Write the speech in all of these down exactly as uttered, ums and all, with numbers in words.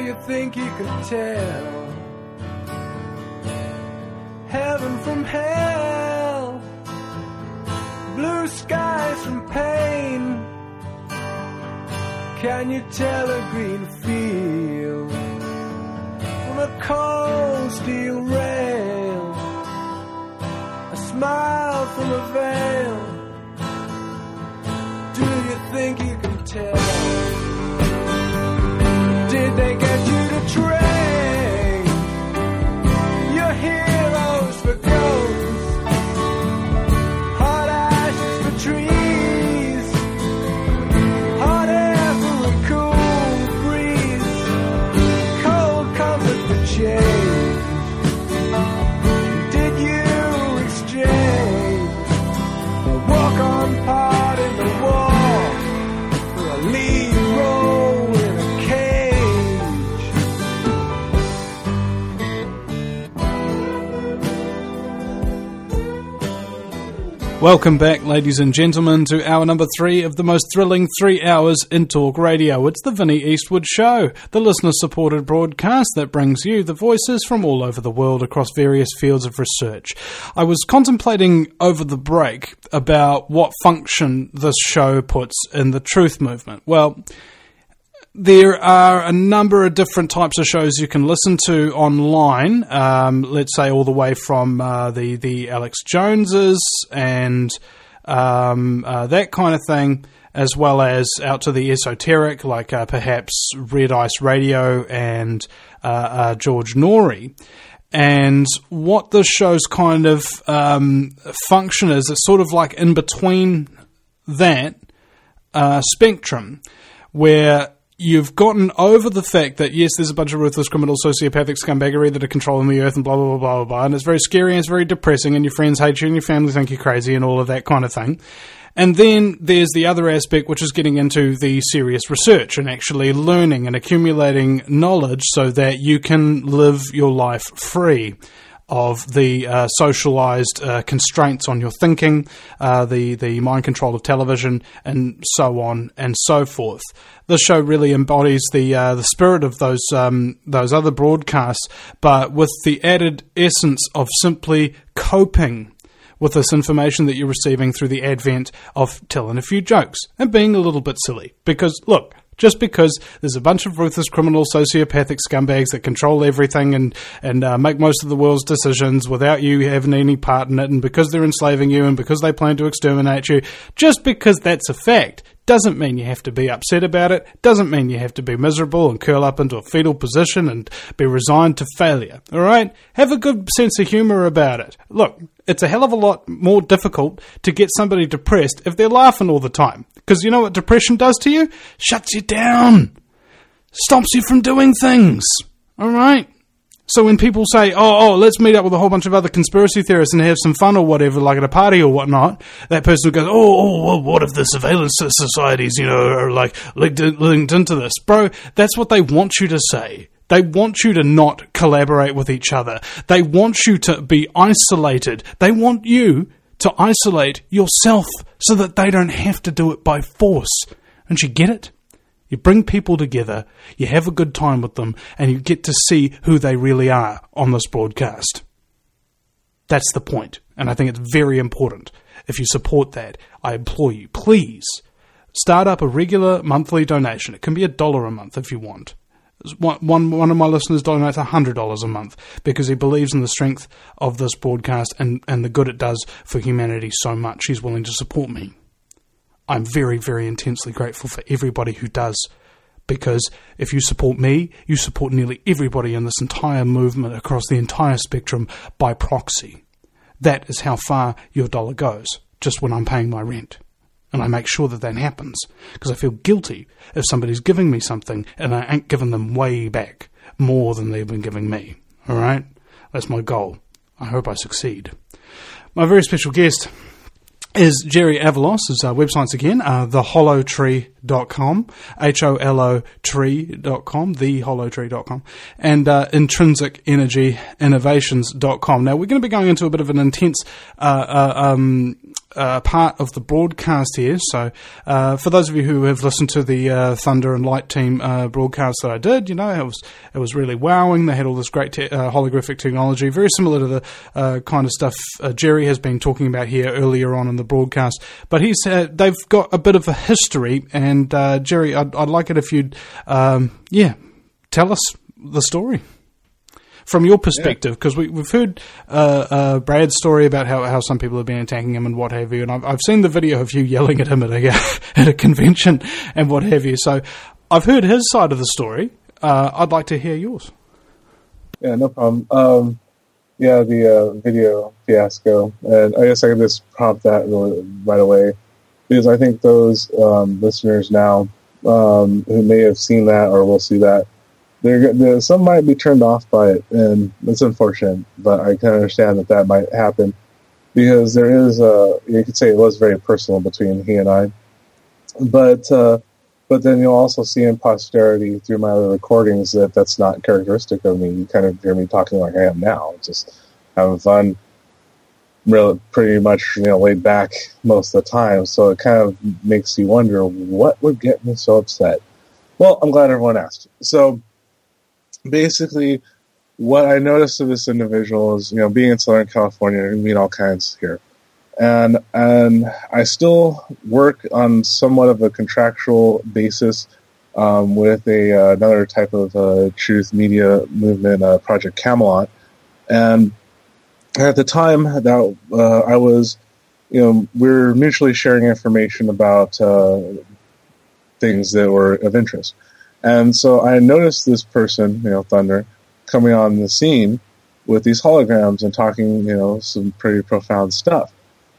you think you can tell heaven from hell, blue skies from pain? Can you tell a green field from a cold steel rail, a smile from a veil? Do you think you can tell? Did they get you to train your heroes for ghosts, hot ashes for trees, hot air for a cool breeze, cold comfort for change? Did you exchange a walk-on part in the war for a lead role in a Welcome back, ladies and gentlemen, to hour number three of the most thrilling three hours in talk radio. It's the Vinnie Eastwood Show, the listener-supported broadcast that brings you the voices from all over the world across various fields of research. I was contemplating over the break about what function this show puts in the truth movement. Well, there are a number of different types of shows you can listen to online, um, let's say all the way from uh, the, the Alex Joneses and um, uh, that kind of thing, as well as out to the esoteric, like uh, perhaps Red Ice Radio and uh, uh, George Norrie. And what this show's kind of um, function is, it's sort of like in between that uh, spectrum, where you've gotten over the fact that, yes, there's a bunch of ruthless, criminal, sociopathic scumbaggery that are controlling the earth and blah, blah, blah, blah, blah, and it's very scary and it's very depressing and your friends hate you and your family think you're crazy and all of that kind of thing. And then there's the other aspect, which is getting into the serious research and actually learning and accumulating knowledge so that you can live your life free of the uh, socialized uh, constraints on your thinking, uh, the, the mind control of television, and so on and so forth. This show really embodies the uh, the spirit of those um, those other broadcasts, but with the added essence of simply coping with this information that you're receiving through the advent of telling a few jokes and being a little bit silly. Because, look, just because there's a bunch of ruthless, criminal, sociopathic scumbags that control everything and, and uh, make most of the world's decisions without you having any part in it, and because they're enslaving you and because they plan to exterminate you, just because that's a fact doesn't mean you have to be upset about it, doesn't mean you have to be miserable and curl up into a fetal position and be resigned to failure, all right? Have a good sense of humour about it. Look, it's a hell of a lot more difficult to get somebody depressed if they're laughing all the time. Because you know what depression does to you? Shuts you down. Stops you from doing things. All right? So when people say, oh, oh, let's meet up with a whole bunch of other conspiracy theorists and have some fun or whatever, like at a party or whatnot, that person goes, oh, oh, well, what if the surveillance societies, you know, are like linked, linked into this? Bro, that's what they want you to say. They want you to not collaborate with each other. They want you to be isolated. They want you to isolate yourself so that they don't have to do it by force. Don't you get it? You bring people together, you have a good time with them, and you get to see who they really are on this broadcast. That's the point, and I think it's very important. If you support that, I implore you, please, start up a regular monthly donation. It can be a dollar a month if you want. One, one, one of my listeners donates one hundred dollars a month because he believes in the strength of this broadcast and, and the good it does for humanity so much. He's willing to support me. I'm very, very intensely grateful for everybody who does, because if you support me, you support nearly everybody in this entire movement across the entire spectrum by proxy. That is how far your dollar goes, just when I'm paying my rent. And I make sure that that happens, because I feel guilty if somebody's giving me something and I ain't giving them way back more than they've been giving me. All right? That's my goal. I hope I succeed. My very special guest is Jerry Avalos. His uh, website's again, uh, the hollow tree dot com, H O L O tree dot com, the hollow tree dot com, and uh, intrinsic energy innovations dot com. Now, we're going to be going into a bit of an intense uh, uh, um, uh, part of the broadcast here. So uh, for those of you who have listened to the uh, Thunder and Light Team uh, broadcast that I did, you know, it was it was really wowing. They had all this great te- uh, holographic technology, very similar to the uh, kind of stuff uh, Jerry has been talking about here earlier on in the broadcast. But he's uh, they've got a bit of a history, and uh, Jerry, I'd, I'd like it if you'd, um, yeah, tell us the story. From your perspective, because yeah. we, we've heard uh, uh, Brad's story about how, how some people have been attacking him and what have you, and I've, I've seen the video of you yelling at him at a, at a convention and what have you. So I've heard his side of the story. Uh, I'd like to hear yours. Yeah, no problem. Um, yeah, the uh, video fiasco, and I guess I can just prompt that right away, because I think those um, listeners now um, who may have seen that or will see that, They're, they're, some might be turned off by it, and it's unfortunate, but I can understand that that might happen, because there is, uh, you could say it was very personal between he and I, but uh, but then you'll also see in posterity through my other recordings that that's not characteristic of me. You kind of hear me talking like I am now, just having fun, really pretty much, you know, laid back most of the time, so it kind of makes you wonder, what would get me so upset? Well, I'm glad everyone asked. So, basically, what I noticed of this individual is, you know, being in Southern California, you meet all kinds here. And and I still work on somewhat of a contractual basis um, with a uh, another type of uh, truth media movement, uh, Project Camelot. And at the time that uh, I was, you know, we were mutually sharing information about uh, things that were of interest. And so I noticed this person, you know, Thunder, coming on the scene with these holograms and talking, you know, some pretty profound stuff.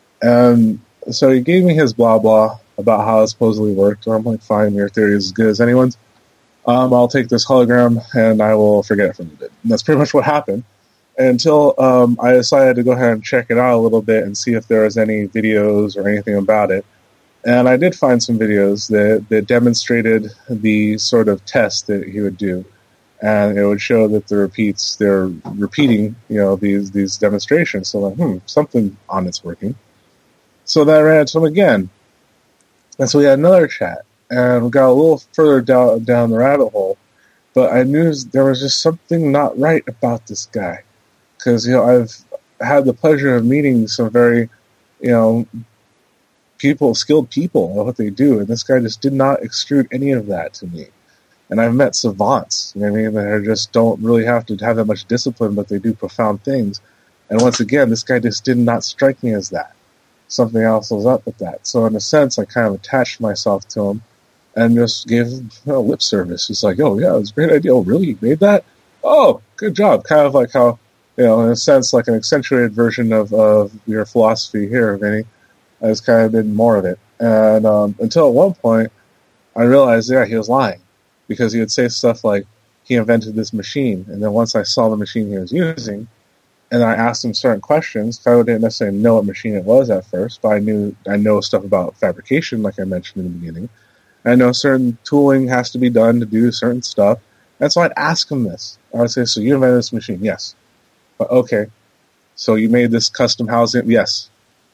And so he gave me his blah blah about how it supposedly worked. And I'm like, fine, your theory is as good as anyone's. Um, I'll take this hologram and I will forget it from the bit. And that's pretty much what happened. Until um, I decided to go ahead and check it out a little bit and see if there was any videos or anything about it. And I did find some videos that, that demonstrated the sort of test that he would do. And it would show that the repeats, they're repeating, you know, these these demonstrations. So like, hmm, something on it's working. So then I ran into him again. And so we had another chat. And we got a little further down, down the rabbit hole. But I knew there was just something not right about this guy. Because, you know, I've had the pleasure of meeting some very, you know, people, skilled people at what they do, and this guy just did not extrude any of that to me. And I've met savants, you know what I mean, that are just don't really have to have that much discipline, but they do profound things. And once again, this guy just did not strike me as that. Something else was up with that. So in a sense, I kind of attached myself to him and just gave him, you know, lip service. It's like, oh yeah, it was a great idea. Oh really? You made that? Oh, good job. Kind of like how, you know, in a sense, like an accentuated version of, of your philosophy here, Vinny. I just kind of did more of it. And um, until at one point, I realized, yeah, he was lying. Because he would say stuff like, he invented this machine. And then once I saw the machine he was using, and I asked him certain questions, I didn't necessarily know what machine it was at first, but I knew I know stuff about fabrication, like I mentioned in the beginning. I know certain tooling has to be done to do certain stuff. And so I'd ask him this. I would say, so you invented this machine? Yes. But okay. So you made this custom housing? Yes.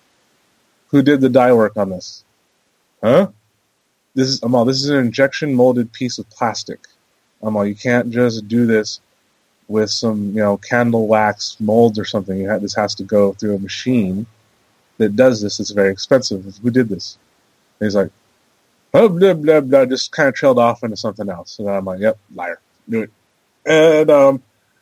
Who did the dye work on this? Huh? This is Amal. This is an injection molded piece of plastic. Amal, you can't just do this with some, you know, candle wax molds or something. You have, this has to go through a machine that does this. It's very expensive. Who did this? And he's like, oh, blah blah blah. Just kind of trailed off into something else. And I'm like, yep, liar. Do it. And um.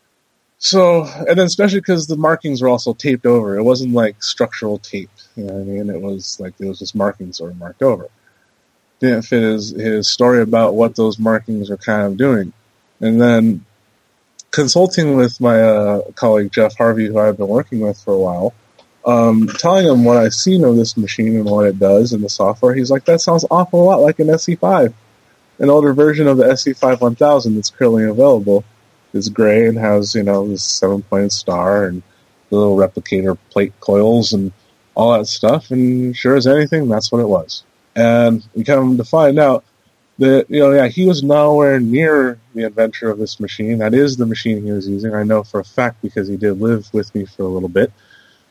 So, and then especially because the markings were also taped over. It wasn't like structural tape, you know what I mean? It was like, it was just markings that were marked over. Didn't fit his, his story about what those markings were kind of doing. And then consulting with my uh, colleague Jeff Harvey, who I've been working with for a while, um, telling him what I've seen of this machine and what it does and the software, he's like, that sounds awful lot like an S C five. An older version of the S C five one thousand that's currently available. Is gray and has, you know, this seven-pointed star and the little replicator plate coils and all that stuff. And sure as anything, that's what it was. And we come to find out that, you know, yeah, he was nowhere near the inventor of this machine. That is the machine he was using. I know for a fact because he did live with me for a little bit.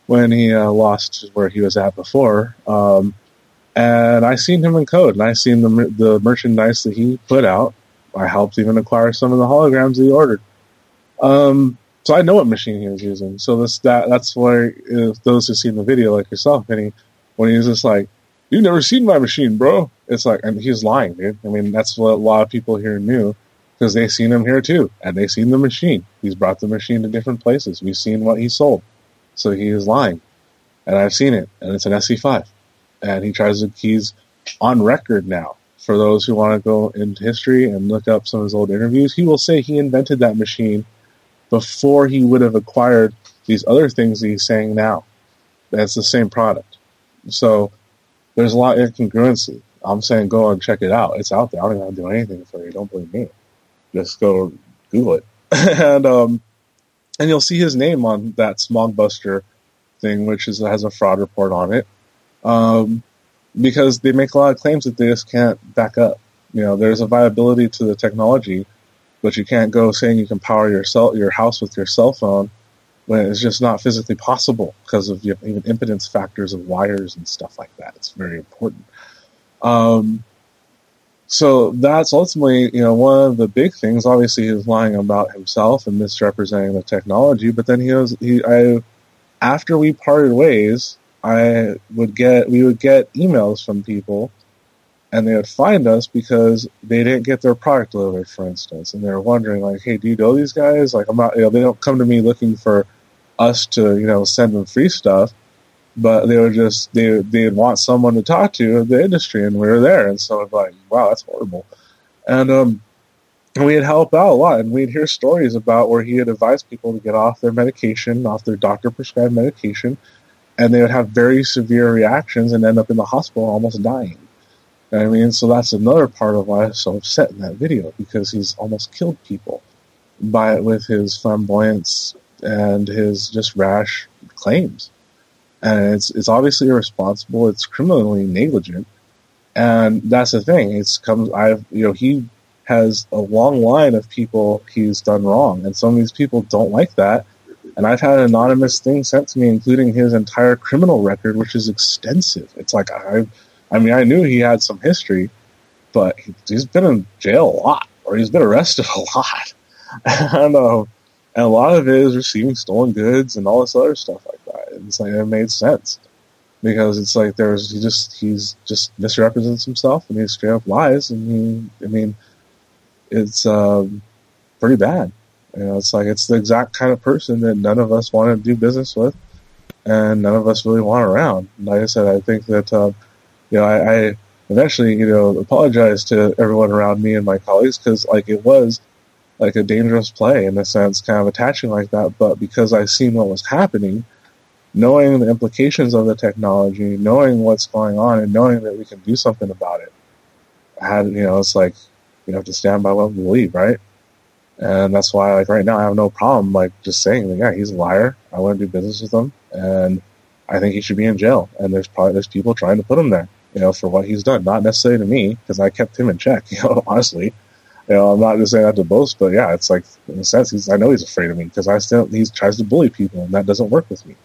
when he uh, lost where he was at before. Um, and I seen him in code, and I seen the the merchandise that he put out. I helped even acquire some of the holograms that he ordered. Um, so I know what machine he was using. So this that that's where if those who've seen the video, like yourself, Vinny, when he was just like, "You've never seen my machine, bro," it's like, and he's lying, dude. I mean, that's what a lot of people here knew, because they seen him here too, and they seen the machine. He's brought the machine to different places. We've seen what he sold, so he is lying, and I've seen it, and it's an S C five, and he tries to. He's on record now. For those who want to go into history and look up some of his old interviews, he will say he invented that machine before he would have acquired these other things that he's saying now. That's the same product. So there's a lot of incongruency. I'm saying go and check it out. It's out there. I don't even do anything for you. Don't believe me. Just go Google it. and um, and you'll see his name on that Smog Buster thing, which is has a fraud report on it. Um, because they make a lot of claims that they just can't back up. You know, there's a viability to the technology, but you can't go saying you can power your cell, your house with your cell phone when it's just not physically possible because of you know, even impedance factors of wires and stuff like that. It's very important. Um, so that's ultimately, you know, one of the big things. Obviously, he was lying about himself and misrepresenting the technology, but then he was, he, I, after we parted ways, I would get, we would get emails from people, and they would find us because they didn't get their product delivered, for instance, and they were wondering, like, hey, do you know these guys? Like, I'm not, you know, they don't come to me looking for us to, you know, send them free stuff, but they would just, they they'd want someone to talk to in the industry, and we were there, and so I'm like, wow, that's horrible. And um, and we'd help out a lot, and we'd hear stories about where he had advised people to get off their medication, off their doctor-prescribed medication, and they would have very severe reactions and end up in the hospital almost dying. I mean, so that's another part of why I was so upset in that video, because he's almost killed people by with his flamboyance and his just rash claims. And it's it's obviously irresponsible. It's criminally negligent, and that's the thing. It's comes. I've you know he has a long line of people he's done wrong, and some of these people don't like that. And I've had an anonymous thing sent to me, including his entire criminal record, which is extensive. It's like, I I mean, I knew he had some history, but he, he's been in jail a lot, or he's been arrested a lot. and, uh, and a lot of it is receiving stolen goods and all this other stuff like that. And it's like, it made sense. Because it's like, there's, he just, he's just misrepresents himself, and he straight up lies, and he, I mean, it's, um, pretty bad. You know, it's like, it's the exact kind of person that none of us want to do business with, and none of us really want around. And like I said, I think that, uh, you know, I, I eventually, you know, apologized to everyone around me and my colleagues, because, like, it was like a dangerous play in a sense, kind of attaching like that. But because I seen what was happening, knowing the implications of the technology, knowing what's going on, and knowing that we can do something about it, I had, you know, it's like, you have to stand by what we believe, right? And that's why, like, right now, I have no problem, like, just saying, like, yeah, he's a liar. I want to do business with him, and I think he should be in jail. And there's probably there's people trying to put him there, you know, for what he's done. Not necessarily to me, because I kept him in check, you know, honestly. You know, I'm not just saying that to boast, but yeah, it's like, in a sense, he's, I know he's afraid of me, because I still, he tries to bully people, and that doesn't work with me.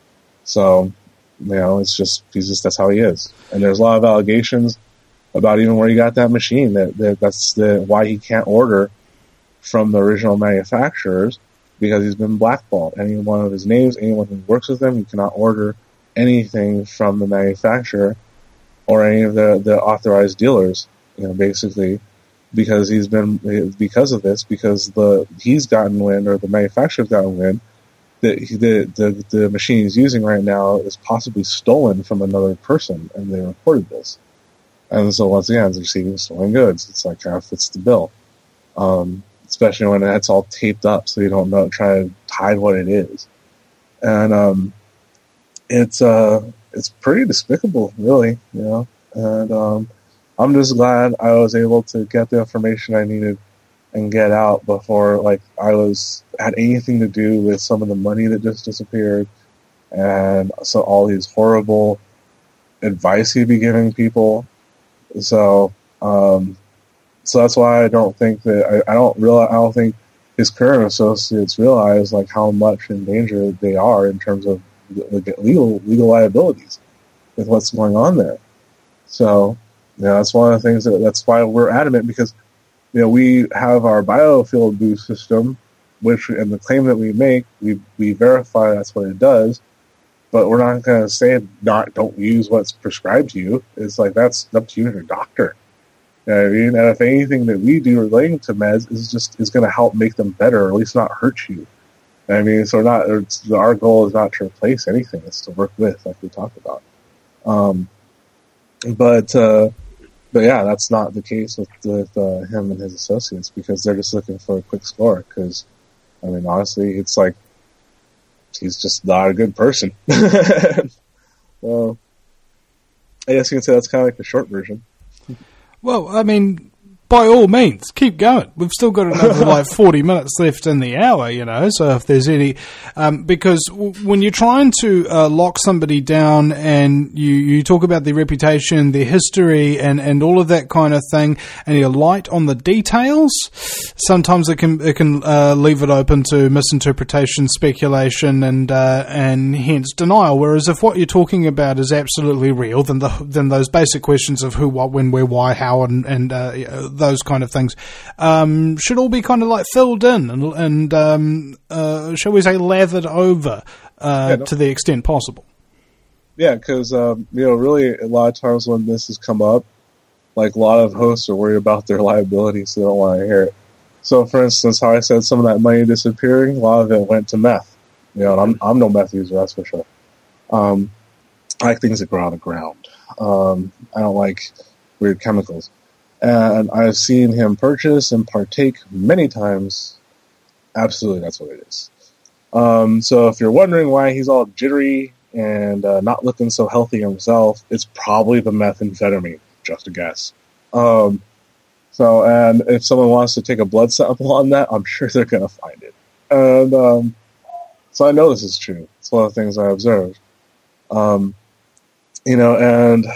So, you know, it's just, he's just, that's how he is. And there's a lot of allegations about even where he got that machine, that, that that's the, why he can't order from the original manufacturers, because he's been blackballed. Any one of his names, anyone who works with them, you cannot order anything from the manufacturer or any of the, the authorized dealers, you know, basically, because he's been, because of this, because the, he's gotten wind, or the manufacturer's gotten wind, that the, the, the machine he's using right now is possibly stolen from another person, and they reported this. And so once again, it's receiving stolen goods. It's like, kind of fits the bill. Um, especially when it's all taped up, so you don't know, try to hide what it is. And um, it's uh, it's pretty despicable, really, you know. And um, I'm just glad I was able to get the information I needed and get out before, like, I was had anything to do with some of the money that just disappeared, and so all these horrible advice he'd be giving people. So, um, so that's why I don't think that I, I don't realize. I don't think his current associates realize, like, how much in danger they are in terms of legal legal liabilities with what's going on there. So, you know, that's one of the things that that's why we're adamant, because, you know, we have our biofield boost system, which, and the claim that we make, we we verify that's what it does, but we're not going to say not don't use what's prescribed to you. It's like that's up to you and your doctor. You know what I mean? And if anything that we do relating to meds is just is going to help make them better, or at least not hurt you. I mean, so not it's, our goal is not to replace anything; it's to work with, like we talked about. Um, but uh, but yeah, that's not the case with with uh, him and his associates, because they're just looking for a quick score. Because I mean, honestly, it's like he's just not a good person. Well, I guess you can say that's kind of like the short version. Well, I mean, by all means, keep going. We've still got another like forty minutes left in the hour, you know, so if there's any... Um, because w- when you're trying to uh, lock somebody down and you, you talk about their reputation, their history, and, and all of that kind of thing, and you're light on the details, sometimes it can it can uh, leave it open to misinterpretation, speculation, and uh, and hence denial. Whereas if what you're talking about is absolutely real, then the then those basic questions of who, what, when, where, why, how, and, and uh, those kind of things um, should all be kind of like filled in and, and um, uh, shall we say, lathered over uh, yeah, no. to the extent possible. Yeah, because um, you know, really, a lot of times when this has come up, like a lot of hosts are worried about their liability, so they don't want to hear it. So, for instance, how I said some of that money disappearing, a lot of it went to meth. You know, and I'm I'm no meth user, that's for sure. Um, I like things that grow on the ground. Um, I don't like weird chemicals. And I've seen him purchase and partake many times. Absolutely, that's what it is. Um, so if you're wondering why he's all jittery and uh, not looking so healthy himself, it's probably the methamphetamine. Just a guess. Um, so, and if someone wants to take a blood sample on that, I'm sure they're going to find it. And um, so I know this is true. It's one of the things I observed. Um, you know, and...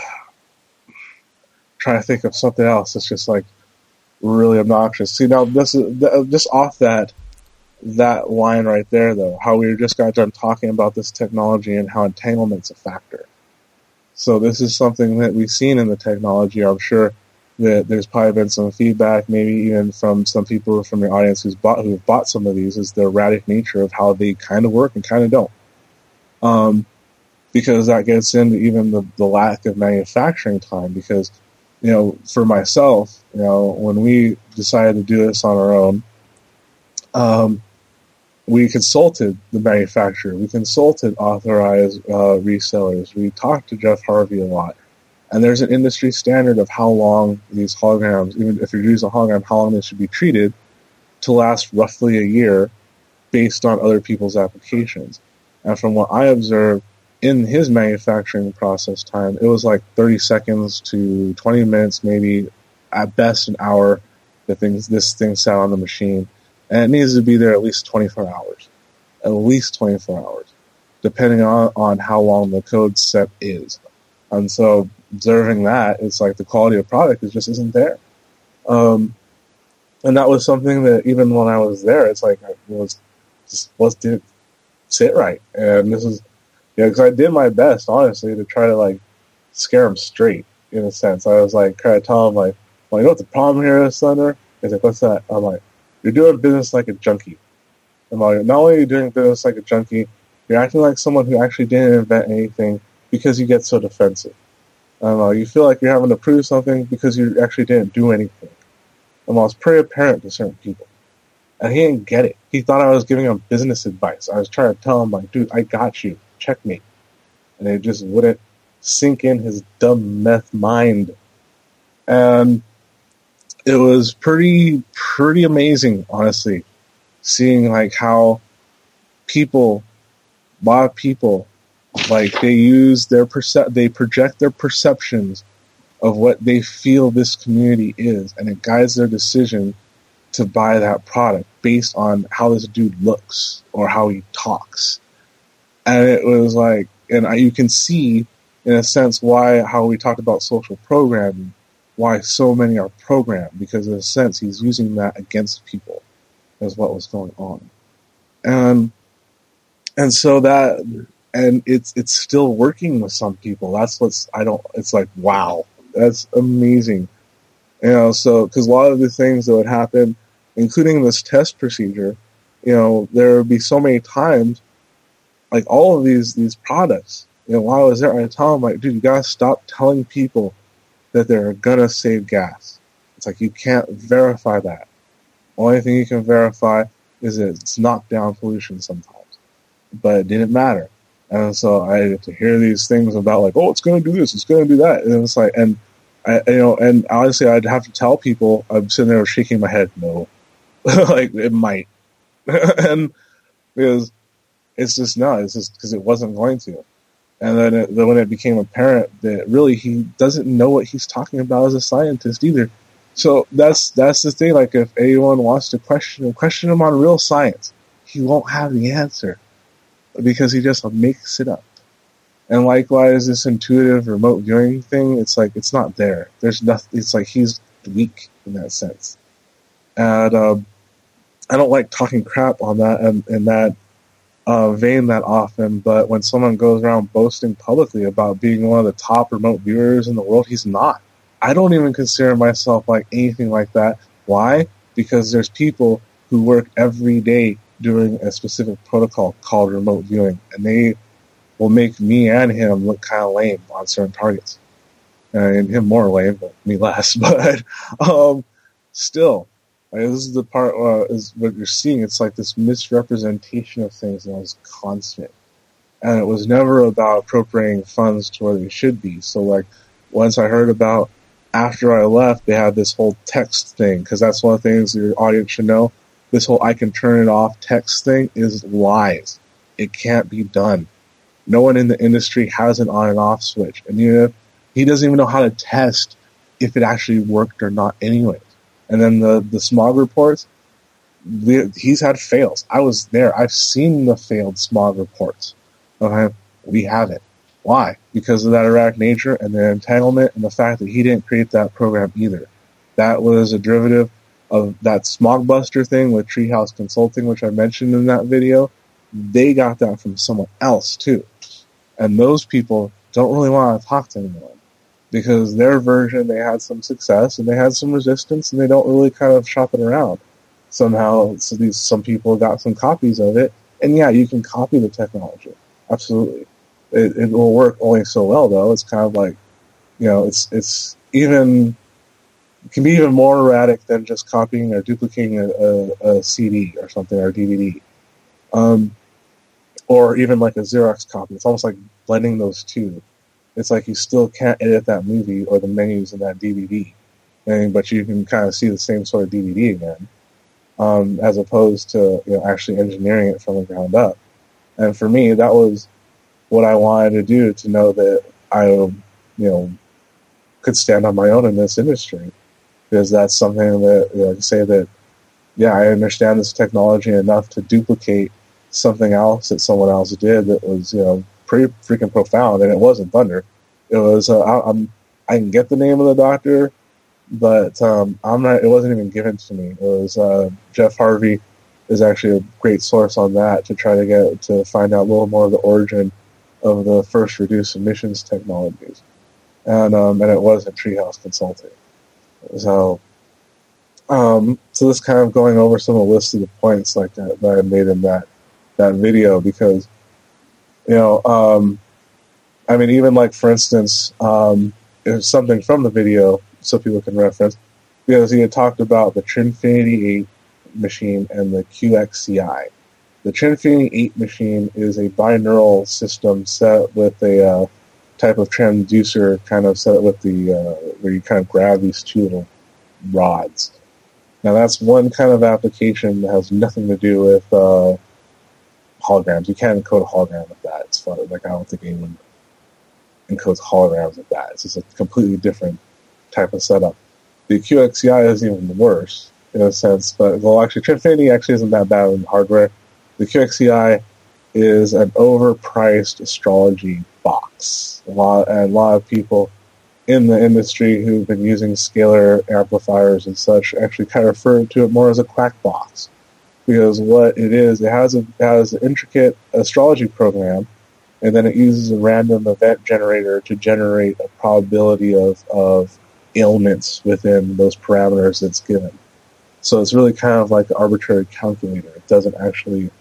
trying to think of something else that's just like really obnoxious. See, now this is just off that that line right there, though. How we just got done talking about this technology and how entanglement's a factor. So this is something that we've seen in the technology. I'm sure that there's probably been some feedback, maybe even from some people from your audience who's bought who've bought some of these, is the erratic nature of how they kind of work and kind of don't. Um, because that gets into even the, the lack of manufacturing time. Because you know, for myself, you know, when we decided to do this on our own, um, we consulted the manufacturer. We consulted authorized uh, resellers. We talked to Jeff Harvey a lot. And there's an industry standard of how long these holograms, even if you're using a hologram, how long they should be treated to last roughly a year based on other people's applications. And from what I observed, in his manufacturing process time, it was like thirty seconds to twenty minutes, maybe at best an hour, that things, this thing sat on the machine. And it needs to be there at least twenty-four hours. At least twenty-four hours, depending on, on how long the code set is. And so observing that, it's like the quality of product is just isn't there. Um, and that was something that even when I was there, it's like it was just was didn't sit right. And this is Yeah, because I did my best, honestly, to try to, like, scare him straight, in a sense. I was, like, trying to tell him, like, well, you know what the problem here is, Thunder? He's like, what's that? I'm like, you're doing business like a junkie. I'm like, not only are you doing business like a junkie, you're acting like someone who actually didn't invent anything because you get so defensive. I'm like, you feel like you're having to prove something because you actually didn't do anything. And well, it's pretty apparent to certain people. And he didn't get it. He thought I was giving him business advice. I was trying to tell him, like, dude, I got you. Checkmate. And it just wouldn't sink in his dumb meth mind. And it was pretty, pretty amazing, honestly, seeing like how people, a lot of people, like they use their percep, they project their perceptions of what they feel this community is, and it guides their decision to buy that product based on how this dude looks or how he talks. And it was like, and I, you can see, in a sense, why, how we talked about social programming, why so many are programmed, because in a sense, he's using that against people, is what was going on. And, and so that, and it's it's still working with some people. That's what's I don't. It's like, wow, that's amazing. You know, so because a lot of the things that would happen, including this test procedure, you know, there would be so many times, like all of these these products. You know, while I was there, I tell them, like, dude, you gotta stop telling people that they're gonna save gas. It's like you can't verify that. Only thing you can verify is that it's knocked down pollution sometimes. But it didn't matter. And so I had to hear these things about like, oh, it's going to do this, it's going to do that. And it's like, and I, you know, and honestly, I'd have to tell people, I'm sitting there shaking my head, no. Like, it might. And because it's just not, it's just because it wasn't going to. And then, it, then when it became apparent that really he doesn't know what he's talking about as a scientist either. So that's that's the thing. Like, if anyone wants to question him, question him on real science, he won't have the answer because he just makes it up. And likewise, this intuitive remote viewing thing, it's like it's not there. There's nothing. It's like he's weak in that sense. And um, I don't like talking crap on that and in that uh, vein that often. But when someone goes around boasting publicly about being one of the top remote viewers in the world, he's not. I don't even consider myself like anything like that. Why? Because there's people who work every day doing a specific protocol called remote viewing, and they will make me and him look kind of lame on certain targets. And him more lame, but me less. But um, still, like, this is the part uh, is what you're seeing. It's like this misrepresentation of things that was constant. And it was never about appropriating funds to where they should be. So, like, once I heard about, after I left, they had this whole text thing, because that's one of the things your audience should know. This whole I can turn it off text thing is lies. It can't be done. No one in the industry has an on and off switch. And even if he doesn't even know how to test if it actually worked or not anyways. And then the, the smog reports, he's had fails. I was there. I've seen the failed smog reports. Okay? We haven't. Why? Because of that erratic nature and the entanglement and the fact that he didn't create that program either. That was a derivative of that smog buster thing with Treehouse Consulting, which I mentioned in that video. They got that from someone else too. And those people don't really want to talk to anyone because their version, they had some success and they had some resistance and they don't really kind of shop it around. Somehow, so these, some people got some copies of it. And yeah, you can copy the technology. Absolutely. It, it will work only so well though. It's kind of like, you know, it's, it's even, it can be even more erratic than just copying or duplicating a, a, a C D or something or a D V D. Um, or even like a Xerox copy. It's almost like blending those two. It's like you still can't edit that movie or the menus in that D V D. And, but you can kind of see the same sort of D V D again. Um, as opposed to, you know, actually engineering it from the ground up. And for me, that was what I wanted to do, to know that I, you know, could stand on my own in this industry. Because that's something that, you know, to say that, yeah, I understand this technology enough to duplicate something else that someone else did that was, you know, pretty freaking profound. And it wasn't Thunder. It was, uh, I, I'm, I can get the name of the doctor, but um, I'm not, it wasn't even given to me. It was uh, Jeff Harvey is actually a great source on that to try to get, to find out a little more of the origin of the first reduced emissions technologies. And, um, and it wasn't Treehouse Consulting. So, um, so this kind of going over some of the list of the points like that, that I made in that, that video, because, you know, um, I mean, even like, for instance, um, there's something from the video so people can reference, because he had talked about the Trinfinity eight machine and the Q X C I. The Trinfinity eight machine is a binaural system set with a uh, type of transducer kind of set with the, uh, where you kind of grab these two little rods. Now that's one kind of application that has nothing to do with uh, holograms. You can't encode a hologram with that. It's fun. Like, I don't think anyone encodes holograms with that. It's just a completely different type of setup. The Q X C I is even worse in a sense, but well, actually, Trinfinity actually isn't that bad in hardware. The Q X C I is an overpriced astrology box. A lot, and a lot of people in the industry who've been using scalar amplifiers and such actually kind of refer to it more as a quack box. Because what it is, it has a it has an intricate astrology program and then it uses a random event generator to generate a probability of, of ailments within those parameters that's given. So it's really kind of like an arbitrary calculator. It doesn't actually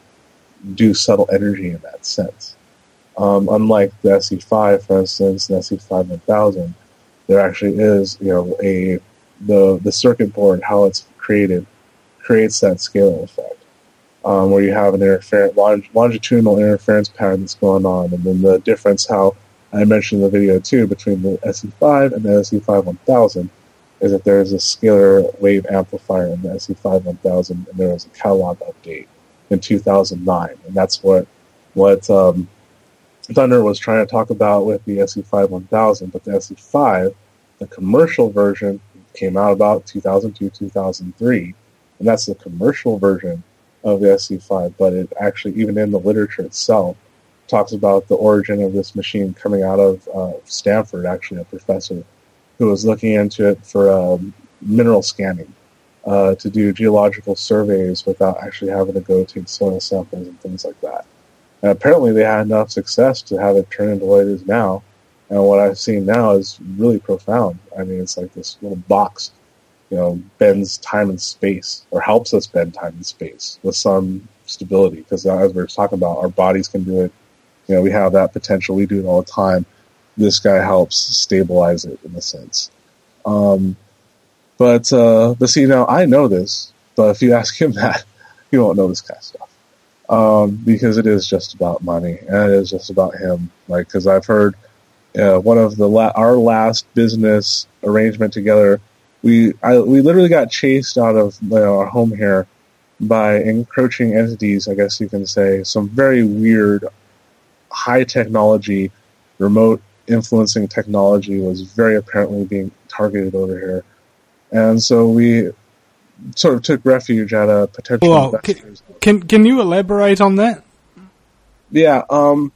do subtle energy in that sense. Um, unlike the S E five, for instance, the S E five one thousand, there actually is, you know, a the the circuit board, how it's created, creates that scalar effect. Um, where you have an interference, long, longitudinal interference pattern that's going on, and then the difference, how I mentioned in the video too, between the S E five and the S E five one thousand, is that there is a scalar wave amplifier in the S E five one thousand, and there was a catalog update in two thousand nine, and that's what what um, Thunder was trying to talk about with the S E five one thousand. But the S E five, the commercial version, came out about two thousand two, two thousand three, and that's the commercial version of the S E five, but it actually, even in the literature itself, talks about the origin of this machine coming out of uh, Stanford, actually, a professor who was looking into it for um, mineral scanning, uh, to do geological surveys without actually having to go take soil samples and things like that. And apparently they had enough success to have it turn into what it is now, and what I've seen now is really profound. I mean, it's like this little box, you know, bends time and space, or helps us bend time and space with some stability. Because as we were talking about, our bodies can do it. You know, we have that potential. We do it all the time. This guy helps stabilize it in a sense. Um, but, uh, but see, now I know this, but if you ask him that, he won't know this kind of stuff. Um, because it is just about money, and it is just about him. Like, because I've heard uh, one of the la- our last business arrangement together, We I, we literally got chased out of, you know, our home here by encroaching entities, I guess you can say. Some very weird, high technology, remote influencing technology was very apparently being targeted over here. And so we sort of took refuge at a potential well, investors. Can, can you elaborate on that? Yeah. Um,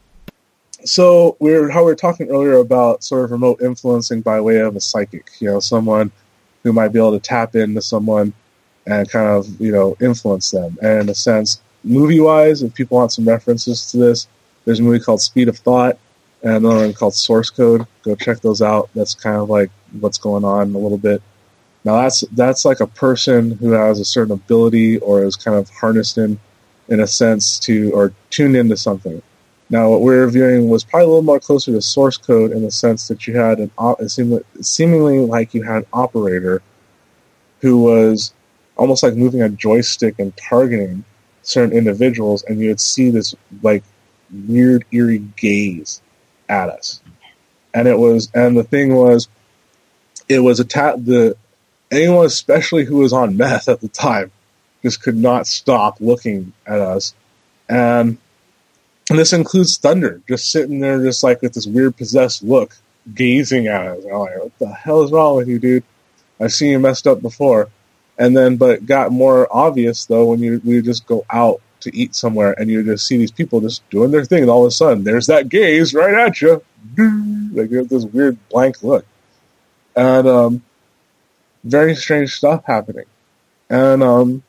so we we're, how we were talking earlier about sort of remote influencing by way of a psychic, you know, someone who might be able to tap into someone and kind of, you know, influence them. And in a sense, movie-wise, if people want some references to this, there's a movie called Speed of Thought and another one called Source Code. Go check those out. That's kind of like what's going on a little bit. Now, that's that's like a person who has a certain ability or is kind of harnessed in, in a sense, to, or tuned into something. Now, what we're reviewing was probably a little more closer to source code in the sense that you had an it seemed seemingly like you had an operator who was almost like moving a joystick and targeting certain individuals, and you would see this like weird, eerie gaze at us. And it was, and the thing was, it was a ta- the anyone, especially who was on meth at the time, just could not stop looking at us, and. And this includes Thunder, just sitting there just like with this weird possessed look, gazing at us. And I'm like, what the hell is wrong with you, dude? I've seen you messed up before. And then, but it got more obvious, though, when you we just go out to eat somewhere and you just see these people just doing their thing, and all of a sudden, there's that gaze right at you. Like, you have this weird blank look. And um, very strange stuff happening. And um,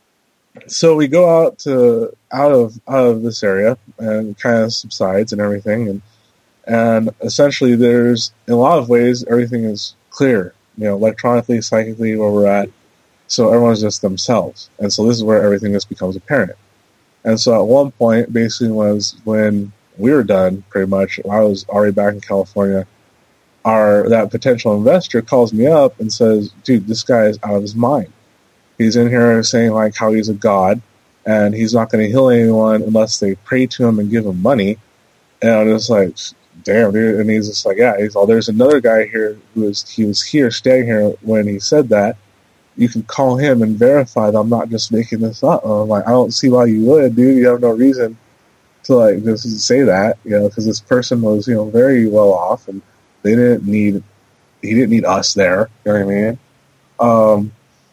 so we go out to out of out of this area and it kind of subsides and everything, and and essentially there's, in a lot of ways, everything is clear, you know, electronically, psychically, where we're at. So everyone's just themselves, and so this is where everything just becomes apparent. And so at one point, basically, was when we were done, pretty much, I was already back in California. Our that potential investor calls me up and says, "Dude, this guy is out of his mind. He's in here saying like how he's a god, and he's not going to heal anyone unless they pray to him and give him money." And I'm just like, "Damn, dude!" And he's just like, "Yeah." He's all, "There's another guy here who was he was here, staying here when he said that. You can call him and verify that I'm not just making this up." And I'm like, "I don't see why you would, dude. You have no reason to like just say that, you know, because this person was, you know, very well off, and they didn't need he didn't need us there." You know what I mean? Um.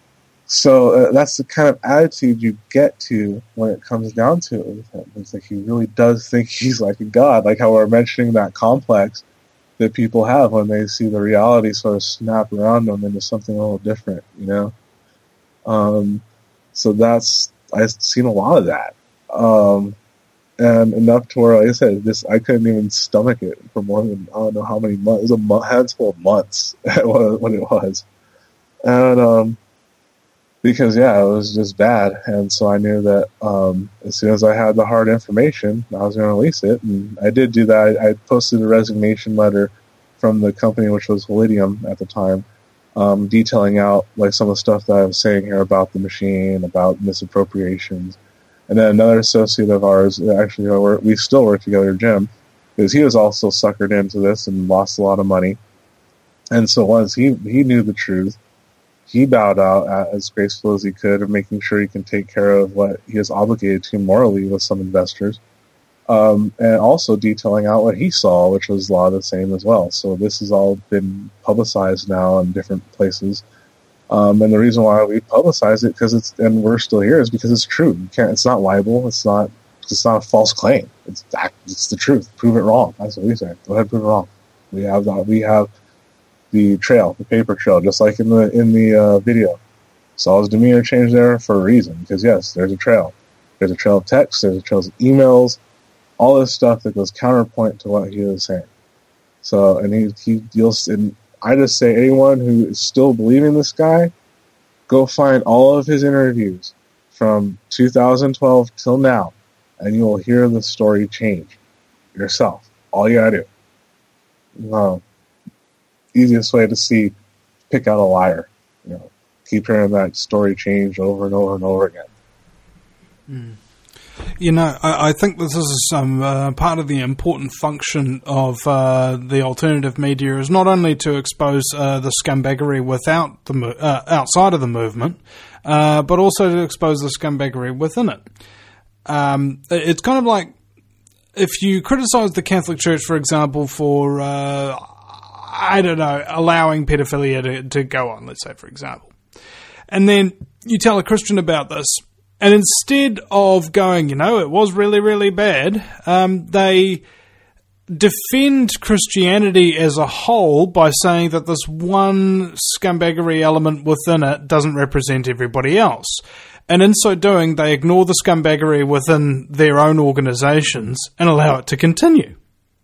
So uh, that's the kind of attitude you get to when it comes down to it with him. It's like he really does think he's like a god, like how we're mentioning that complex that people have when they see the reality sort of snap around them into something a little different, you know? Um, so that's, I've seen a lot of that. Um, and enough to where, like I said, this I couldn't even stomach it for more than I don't know how many months. It was a month, handful of months when it was, and um, because yeah, it was just bad, and so I knew that um, as soon as I had the hard information, I was going to release it, and I did do that. I, I posted a resignation letter from the company, which was Validium at the time, um, detailing out like some of the stuff that I was saying here about the machine, about misappropriations. And then another associate of ours, actually, you know, we still work together, Jim, because he was also suckered into this and lost a lot of money. And so once he, he knew the truth, he bowed out as graceful as he could of making sure he can take care of what he is obligated to morally with some investors. Um, and also detailing out what he saw, which was a lot of the same as well. So this has all been publicized now in different places. Um, and the reason why we publicize it, because it's and we're still here, is because it's true. You can't. It's not libel. It's not. It's not a false claim. It's it's the truth. Prove it wrong. That's what we say. Go ahead, prove it wrong. We have the, we have the trail, the paper trail, just like in the in the uh, video. Saul's demeanor changed there for a reason, because yes, there's a trail. There's a trail of text. There's a trail of emails. All this stuff that goes counterpoint to what he was saying. So, and he he deals in. I just say anyone who is still believing this guy, go find all of his interviews from two thousand twelve till now, and you will hear the story change yourself. All you gotta do. No. Easiest way to see, pick out a liar. You know, keep hearing that story change over and over and over again. Mm. You know, I, I think this is some uh, part of the important function of uh, the alternative media is not only to expose uh, the scumbaggery without the mo- uh, outside of the movement, uh, but also to expose the scumbaggery within it. Um, it's kind of like if you criticize the Catholic Church, for example, for uh, I don't know allowing pedophilia to, to go on, let's say, for example, and then you tell a Christian about this. And instead of going, you know, it was really, really bad, um, they defend Christianity as a whole by saying that this one scumbaggery element within it doesn't represent everybody else. And in so doing, they ignore the scumbaggery within their own organizations and allow it to continue.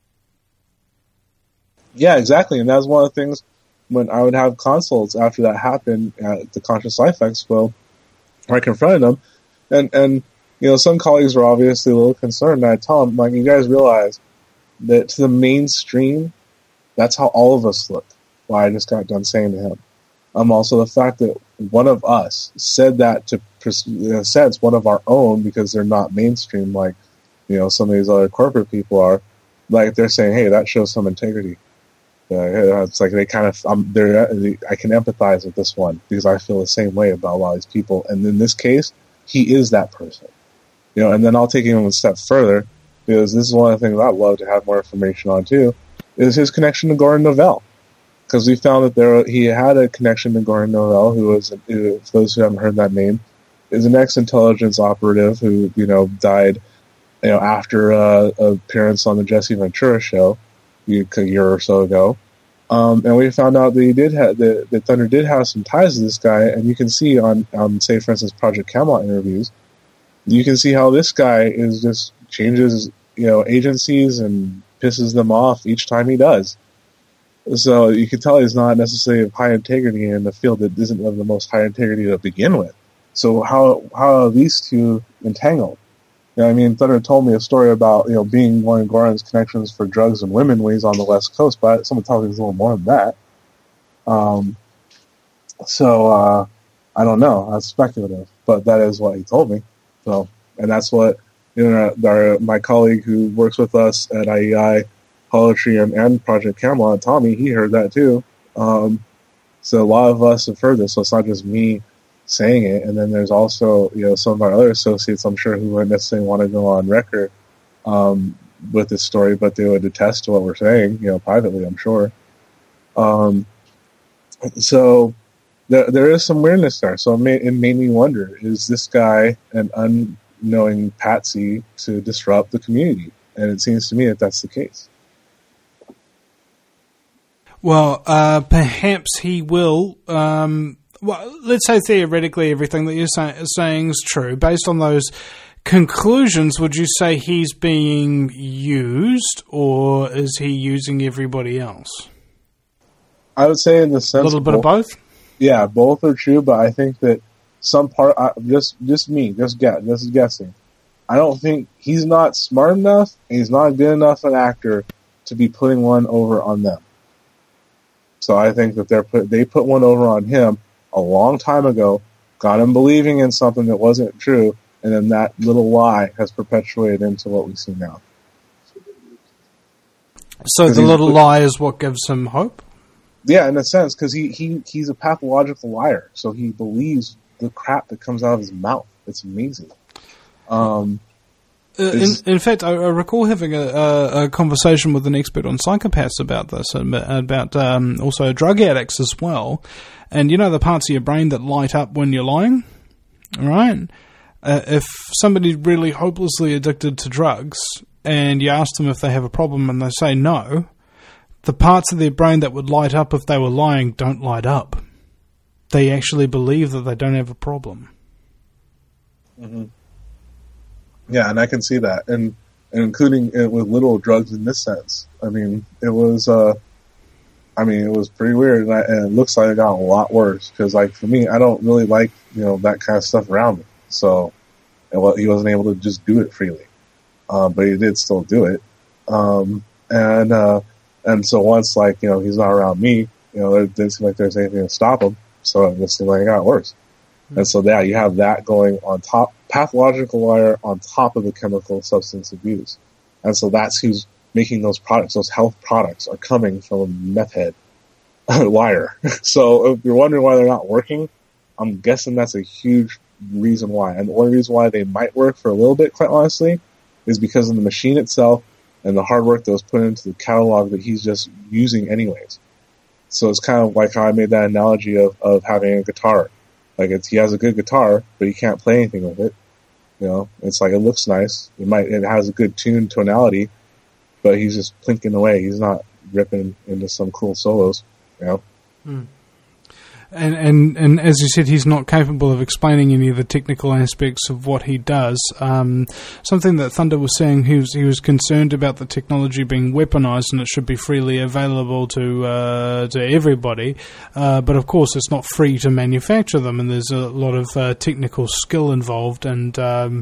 Yeah, exactly. And that's one of the things when I would have consults after that happened at the Conscious Life Expo, where I confronted them. And, and you know, some colleagues were obviously a little concerned. And I tell them, like, you guys realize that to the mainstream, that's how all of us look. Well, I just got done saying to him. Um, also, the fact that one of us said that to, in a sense, one of our own, because they're not mainstream like, you know, some of these other corporate people are, like, they're saying, hey, that shows some integrity. Uh, it's like they kind of, um, they're, I can empathize with this one because I feel the same way about a lot of these people. And in this case, he is that person, you know. And then I'll take him a step further because this is one of the things I'd love to have more information on too, is his connection to Gordon Novell, because we found that there he had a connection to Gordon Novell, who was, who, for those who haven't heard that name, is an ex-intelligence operative who, you know, died, you know, after uh, an appearance on the Jesse Ventura show a year or so ago. Um, and we found out that he did have that, that Thunder did have some ties to this guy, and you can see on, um, say, for instance, Project Camelot interviews, you can see how this guy is just changes, you know, agencies and pisses them off each time he does. So you can tell he's not necessarily of high integrity in the field that isn't of the most high integrity to begin with. So how how are these two entangled? You know, I mean, Thunder told me a story about, you know, being one of Gordon's connections for drugs and women when he's on the West Coast, but someone tells me there's a little more than that. Um, so, uh, I don't know. That's speculative, but that is what he told me. So, and that's what, you know, our, my colleague who works with us at I E I, Poetry and, and Project Camelot, Tommy, he heard that too. Um, so a lot of us have heard this, so it's not just me saying it. And then there's also, you know, some of our other associates, I'm sure, who wouldn't necessarily want to go on record um, with this story, but they would attest to what we're saying, you know, privately, I'm sure. Um, so there, there is some weirdness there. So it made, it made me wonder, is this guy an unknowing patsy to disrupt the community? And it seems to me that that's the case. Well, uh, perhaps he will... Um Well, let's say theoretically everything that you're say- saying is true, based on those conclusions, would you say he's being used, or is he using everybody else? I would say in the sense... A little bit of both? Yeah, both are true, but I think that some part... I, just just me, just guess, this is guessing. I don't think... He's not smart enough, and he's not good enough an actor to be putting one over on them. So I think that they're put, they put one over on him a long time ago, got him believing in something that wasn't true, and then that little lie has perpetuated into what we see now. So the little lie is what gives him hope? Yeah, in a sense, because he, he, he's a pathological liar, so he believes the crap that comes out of his mouth. It's amazing. Um, uh, in, in fact, I, I recall having a, a, a conversation with an expert on psychopaths about this, and about um, also drug addicts as well. And you know the parts of your brain that light up when you're lying? Right? Uh, if somebody's really hopelessly addicted to drugs, and you ask them if they have a problem and they say no, the parts of their brain that would light up if they were lying don't light up. They actually believe that they don't have a problem. Mm-hmm. Yeah, and I can see that, and, and including it with little drugs in this sense. I mean, it was, uh, I mean, it was pretty weird, and, I, and it looks like it got a lot worse. Because, like, for me, I don't really like, you know, that kind of stuff around me. So, and well, he wasn't able to just do it freely, uh, but he did still do it. Um, and uh, and so once, like, you know, he's not around me, you know, it didn't seem like there's anything to stop him. So it just seemed like it got worse. Mm-hmm. And so, yeah, you have that going on top, pathological liar on top of the chemical substance abuse. And so that's who's making those products. Those health products are coming from a meth head liar. So if you're wondering why they're not working, I'm guessing that's a huge reason why. And the only reason why they might work for a little bit, quite honestly, is because of the machine itself and the hard work that was put into the catalog that he's just using anyways. So it's kind of like how I made that analogy of, of having a guitar. Like, it's, he has a good guitar, but he can't play anything with it. You know, it's like, it looks nice. It might, it has a good tune tonality, but he's just plinking away. He's not ripping into some cool solos, you know? Mm. And, and and as you said, he's not capable of explaining any of the technical aspects of what he does. Um, something that Thunder was saying, he was he was concerned about the technology being weaponized, and it should be freely available to uh, to everybody. Uh, but of course, it's not free to manufacture them, and there's a lot of uh, technical skill involved. And um,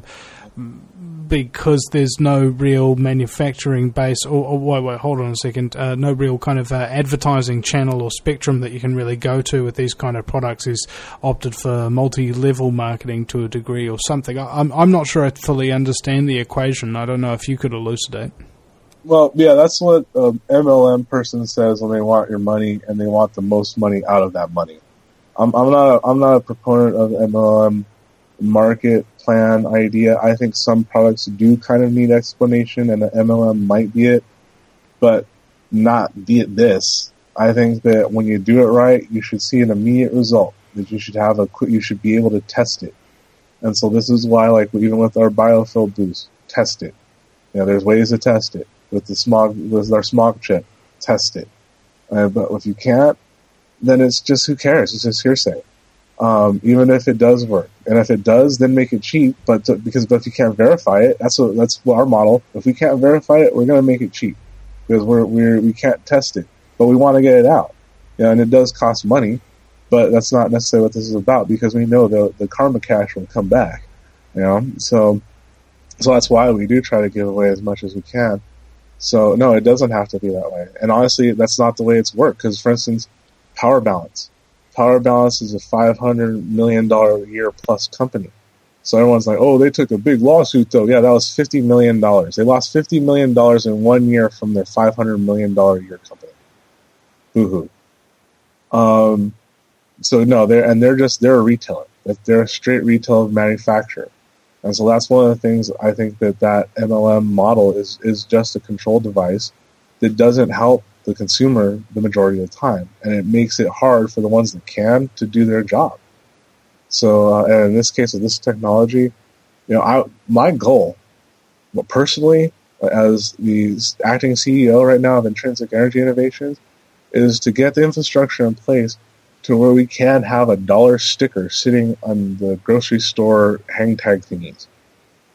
because there's no real manufacturing base, or, or wait, wait, hold on a second, uh, no real kind of uh, advertising channel or spectrum that you can really go to with these kind of products, is opted for multi-level marketing to a degree or something. I, I'm I'm not sure I fully understand the equation. I don't know if you could elucidate. Well, yeah, that's what an M L M person says when they want your money and they want the most money out of that money. I'm, I'm not a, I'm not a proponent of M L M market plan idea. I think some products do kind of need explanation, and the M L M might be it, but not be it this. I think that when you do it right, you should see an immediate result. That you should have a you should be able to test it. And so this is why, like, even with our biofill boost, test it. You know, there's ways to test it. With the smog, with our smog chip, test it. Uh, but if you can't, then it's just, who cares? It's just hearsay. Um, even if it does work, and if it does, then make it cheap. But to, because but if you can't verify it, that's what, that's our model. If we can't verify it, we're going to make it cheap because we're we're we can't test it, but we want to get it out. You know, and it does cost money, but that's not necessarily what this is about, because we know the the karma cash will come back. You know, so so that's why we do try to give away as much as we can. So no, it doesn't have to be that way. And honestly, that's not the way it's worked. Because, for instance, Power Balance. Power Balance is a five hundred million dollars a year plus company. So everyone's like, oh, they took a big lawsuit, though. Yeah, that was fifty million dollars. They lost fifty million dollars in one year from their five hundred million dollars a year company. Boo-hoo. Um, so, no, they're, and they're just, they're a retailer. They're a straight retail manufacturer. And so that's one of the things I think that that M L M model is, is just a control device that doesn't help the consumer the majority of the time, and it makes it hard for the ones that can to do their job. So, uh, and in this case with this technology, you know, I, my goal, personally, as the acting C E O right now of Intrinsic Energy Innovations, is to get the infrastructure in place to where we can have a dollar sticker sitting on the grocery store hang tag thingies.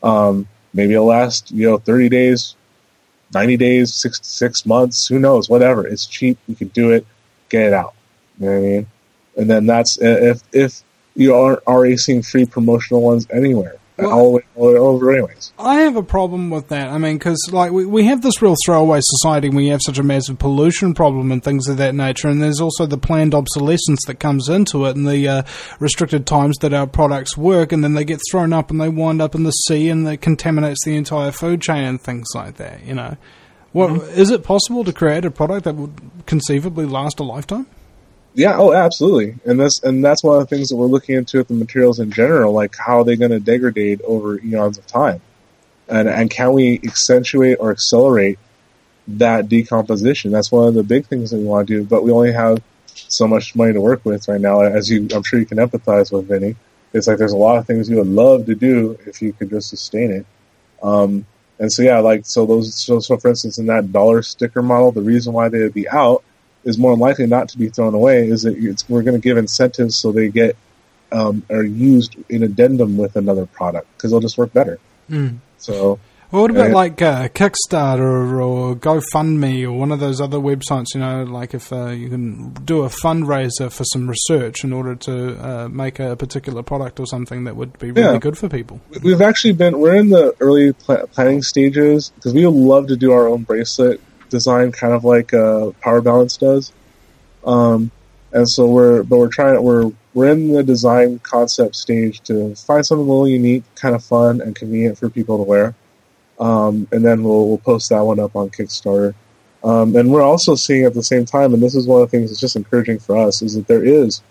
Um, maybe it'll last, you know, thirty days, ninety days, six six months, who knows, whatever. It's cheap. You can do it, get it out. You know what I mean? And then that's, if if you aren't already seeing free promotional ones anywhere. Well, all, the way, all the way over anyways. I have a problem with that. I mean, because like we, we have this real throwaway society and we have such a massive pollution problem and things of that nature, and there's also the planned obsolescence that comes into it and the uh, restricted times that our products work, and then they get thrown up and they wind up in the sea and it contaminates the entire food chain and things like that, you know. What, mm-hmm. Is it possible to create a product that would conceivably last a lifetime? Yeah, oh, absolutely, and that's and that's one of the things that we're looking into with the materials in general, like how are they going to degrade over eons of time, and and can we accentuate or accelerate that decomposition? That's one of the big things that we want to do, but we only have so much money to work with right now. As you, I'm sure you can empathize with, Vinny. It's like there's a lot of things you would love to do if you could just sustain it. Um, and so yeah, like so those so, so for instance, in that dollar sticker model, the reason why they would be out is more likely not to be thrown away, is that it's, we're going to give incentives so they get um, are used in addendum with another product because they'll just work better. Mm. So, well, what about uh, like uh, Kickstarter or, or GoFundMe or one of those other websites? You know, like if uh, you can do a fundraiser for some research in order to uh, make a particular product or something that would be really yeah. good for people. We've actually been we're in the early pl- planning stages because we would love to do our own bracelet design, kind of like uh, Power Balance does, um, and so we're but we're trying we're we're in the design concept stage to find something a little unique, kind of fun and convenient for people to wear, um, and then we'll we'll post that one up on Kickstarter. Um, and we're also seeing at the same time, and this is one of the things that's just encouraging for us, is that there is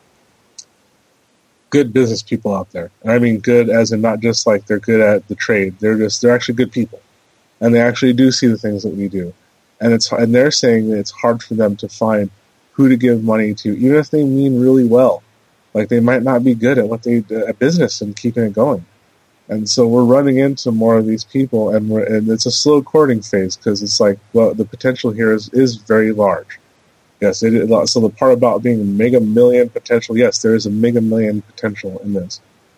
good business people out there, and I mean good as in not just like they're good at the trade; they're just they're actually good people, and they actually do see the things that we do. And it's and they're saying that it's hard for them to find who to give money to, even if they mean really well. Like they might not be good at what they at business and keeping it going. And so we're running into more of these people, and we're and it's a slow courting phase because it's like, well, the potential here is, is very large. Yes, it is. So the part about being a mega million potential, yes, there is a mega million potential in this.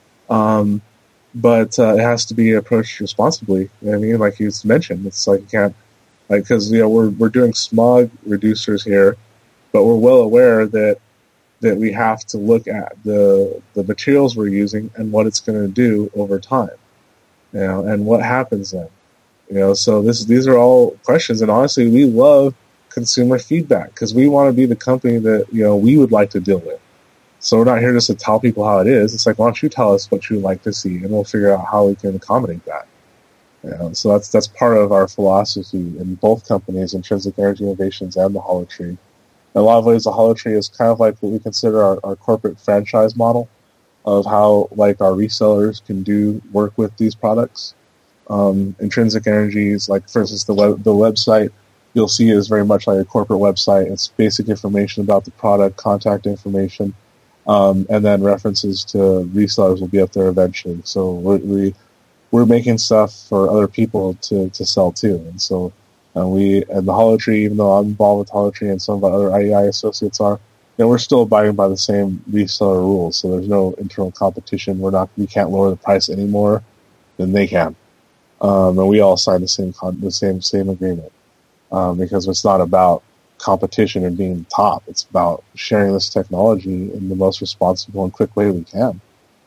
Um, but uh, it has to be approached responsibly. You know what I mean? Like you mentioned, it's like you can't. Like, because you know we're we're doing smog reducers here, but we're well aware that that we have to look at the the materials we're using and what it's going to do over time, you know, and what happens then, you know. So this these are all questions, and honestly, we love consumer feedback because we want to be the company that you know we would like to deal with. So we're not here just to tell people how it is. It's like, why don't you tell us what you would like to see, and we'll figure out how we can accommodate that. You know, so that's that's part of our philosophy in both companies, Intrinsic Energy Innovations and the HoloTree. In a lot of ways, the HoloTree is kind of like what we consider our, our corporate franchise model of how like our resellers can do work with these products. Um, Intrinsic Energy is like, for instance, the web, the website you'll see is very much like a corporate website. It's basic information about the product, contact information, um, and then references to resellers will be up there eventually. So we're, we. We're making stuff for other people to, to sell too, and so uh, we and the HoloTree, even though I'm involved with HoloTree and some of our other I E I associates are, you know, we're still abiding by the same reseller rules. So there's no internal competition. We're not, we can't lower the price any more than they can, um, and we all sign the same con- the same same agreement um, because it's not about competition and being top. It's about sharing this technology in the most responsible and quick way we can.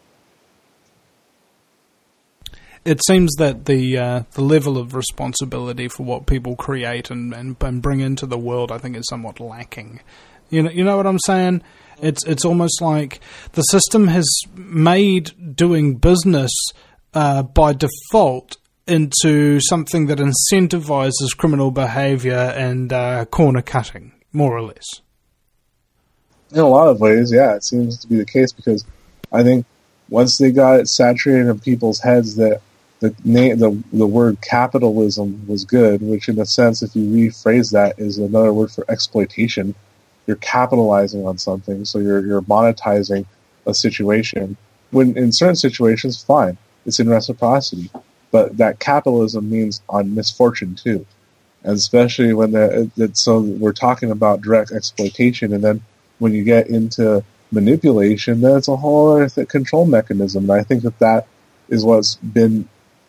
It seems that the uh, the level of responsibility for what people create and, and, and bring into the world, I think, is somewhat lacking. You know, you know what I'm saying? It's it's almost like the system has made doing business uh, by default into something that incentivizes criminal behavior and uh, corner cutting, more or less. In a lot of ways, yeah, it seems to be the case because I think once they got it saturated in people's heads that The, the the word capitalism was good, which in a sense, if you rephrase that, is another word for exploitation. You're capitalizing on something, so you're you're monetizing a situation. When in certain situations, fine, it's in reciprocity, but that capitalism means on misfortune too, and especially when the, the so we're talking about direct exploitation, and then when you get into manipulation, then it's a whole other th- control mechanism, and I think that that is what's been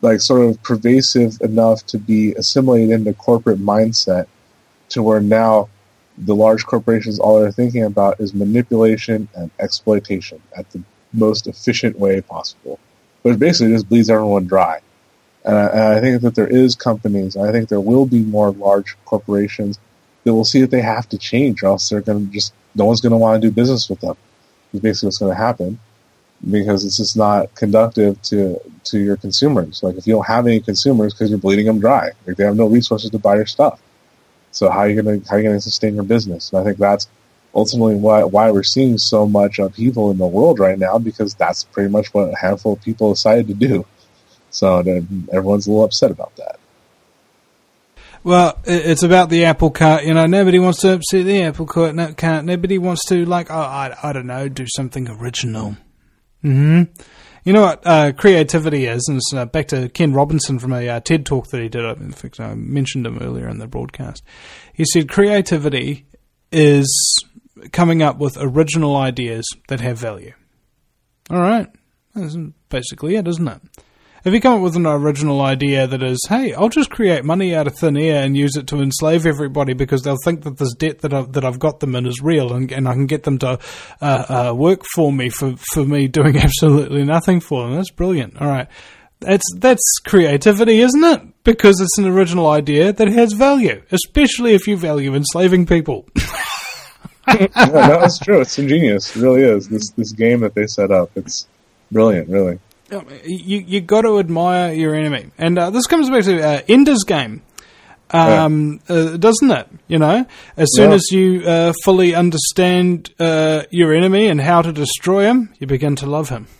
like sort of pervasive enough to be assimilated into corporate mindset to where now the large corporations, all they're thinking about is manipulation and exploitation at the most efficient way possible, which basically just bleeds everyone dry. And I, and I think that there is companies, I think there will be more large corporations that will see that they have to change, or else they're going to just, no one's going to want to do business with them. It's basically what's going to happen, because it's just not conductive to to your consumers. Like, if you don't have any consumers, because you're bleeding them dry, like they have no resources to buy your stuff. So how are you going to how are you going to sustain your business? And I think that's ultimately why why we're seeing so much upheaval in the world right now, because that's pretty much what a handful of people decided to do. So then everyone's a little upset about that. Well, it's about the apple cart. You know, nobody wants to upset the apple cart. No, can't. Nobody wants to, like, oh, I, I don't know, do something original. Hmm. You know what uh, creativity is? And it's uh, back to Ken Robinson from a uh, TED Talk that he did. In fact, I mentioned him earlier in the broadcast. He said creativity is coming up with original ideas that have value. All right. That's basically it, isn't it? If you come up with an original idea that is, hey, I'll just create money out of thin air and use it to enslave everybody because they'll think that this debt that I've, that I've got them in is real, and, and I can get them to uh, uh, work for me for, for me doing absolutely nothing for them. That's brilliant. All right. That's, that's creativity, isn't it? Because it's an original idea that has value, especially if you value enslaving people. Yeah, no, that's true. It's ingenious. It really is. This, this game that they set up, it's brilliant, really. You you got to admire your enemy, and uh, this comes back to uh, Ender's Game, um, yeah. uh, doesn't it? You know, as soon yeah. as you uh, fully understand uh, your enemy and how to destroy him, you begin to love him.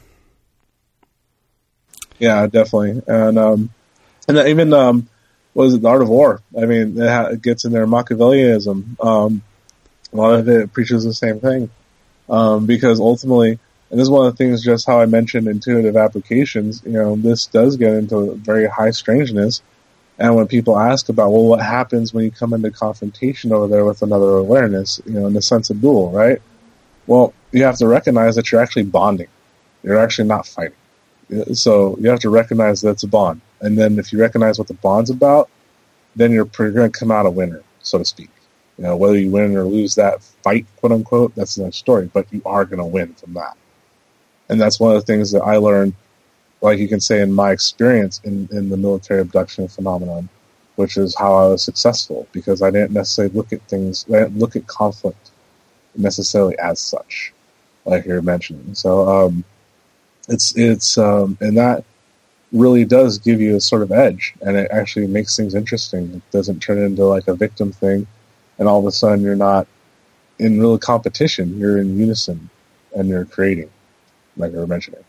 Yeah, definitely, and um, and even um, what is it, the Art of War? I mean, it, ha- it gets in there Machiavellianism. Um, a lot of it preaches the same thing, um, because ultimately. And this is one of the things, just how I mentioned intuitive applications, you know, this does get into very high strangeness. And when people ask about, well, what happens when you come into confrontation over there with another awareness, you know, in the sense of duel, right? Well, you have to recognize that you're actually bonding. You're actually not fighting. So you have to recognize that it's a bond. And then if you recognize what the bond's about, then you're, you're going to come out a winner, so to speak. You know, whether you win or lose that fight, quote unquote, that's another story, but you are going to win from that. And that's one of the things that I learned, like you can say in my experience in, in the military abduction phenomenon, which is how I was successful, because I didn't necessarily look at things, I didn't look at conflict necessarily as such, like you're mentioning. So um, it's, it's um, and that really does give you a sort of edge, and it actually makes things interesting. It doesn't turn into like a victim thing, and all of a sudden you're not in real competition, you're in unison, and you're creating. Like you were mentioning,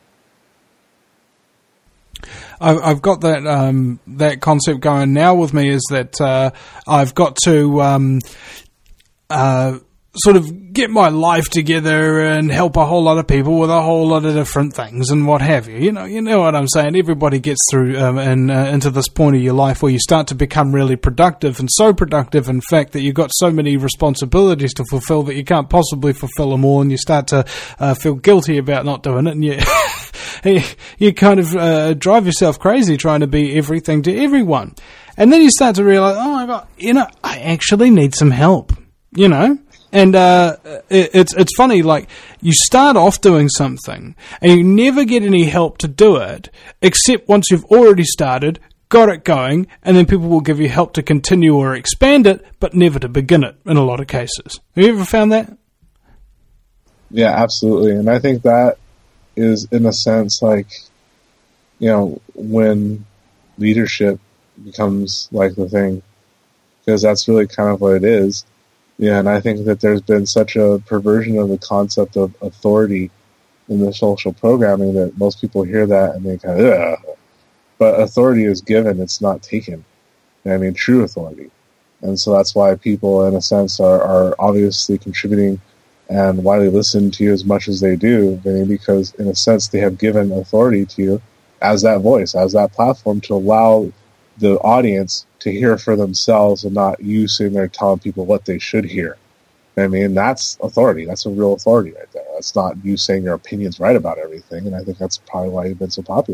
I've got that um, that concept going now with me. Is that uh, I've got to um, uh, sort of get my life together and help a whole lot of people with a whole lot of different things and what have you. You know, you know what I'm saying. Everybody gets through um, and uh, into this point of your life where you start to become really productive, and so productive, in fact, that you've got so many responsibilities to fulfill that you can't possibly fulfill them all, and you start to uh, feel guilty about not doing it, and you you kind of uh, drive yourself crazy trying to be everything to everyone, and then you start to realize, oh my God, you know, I actually need some help. You know. And uh, it, it's it's funny, like, you start off doing something and you never get any help to do it, except once you've already started, got it going, and then people will give you help to continue or expand it, but never to begin it in a lot of cases. Have you ever found that? Yeah, absolutely. And I think that is, in a sense, like, you know, when leadership becomes like the thing, because that's really kind of what it is. Yeah, and I think that there's been such a perversion of the concept of authority in the social programming that most people hear that and they kind of, ugh. But authority is given, it's not taken. I mean, true authority. And so that's why people, in a sense, are, are obviously contributing and why they listen to you as much as they do, because, in a sense, they have given authority to you as that voice, as that platform to allow the audience to hear for themselves and not you sitting there telling people what they should hear. I mean, that's authority. That's a real authority right there. That's not you saying your opinion's right about everything, and I think that's probably why you've been so popular.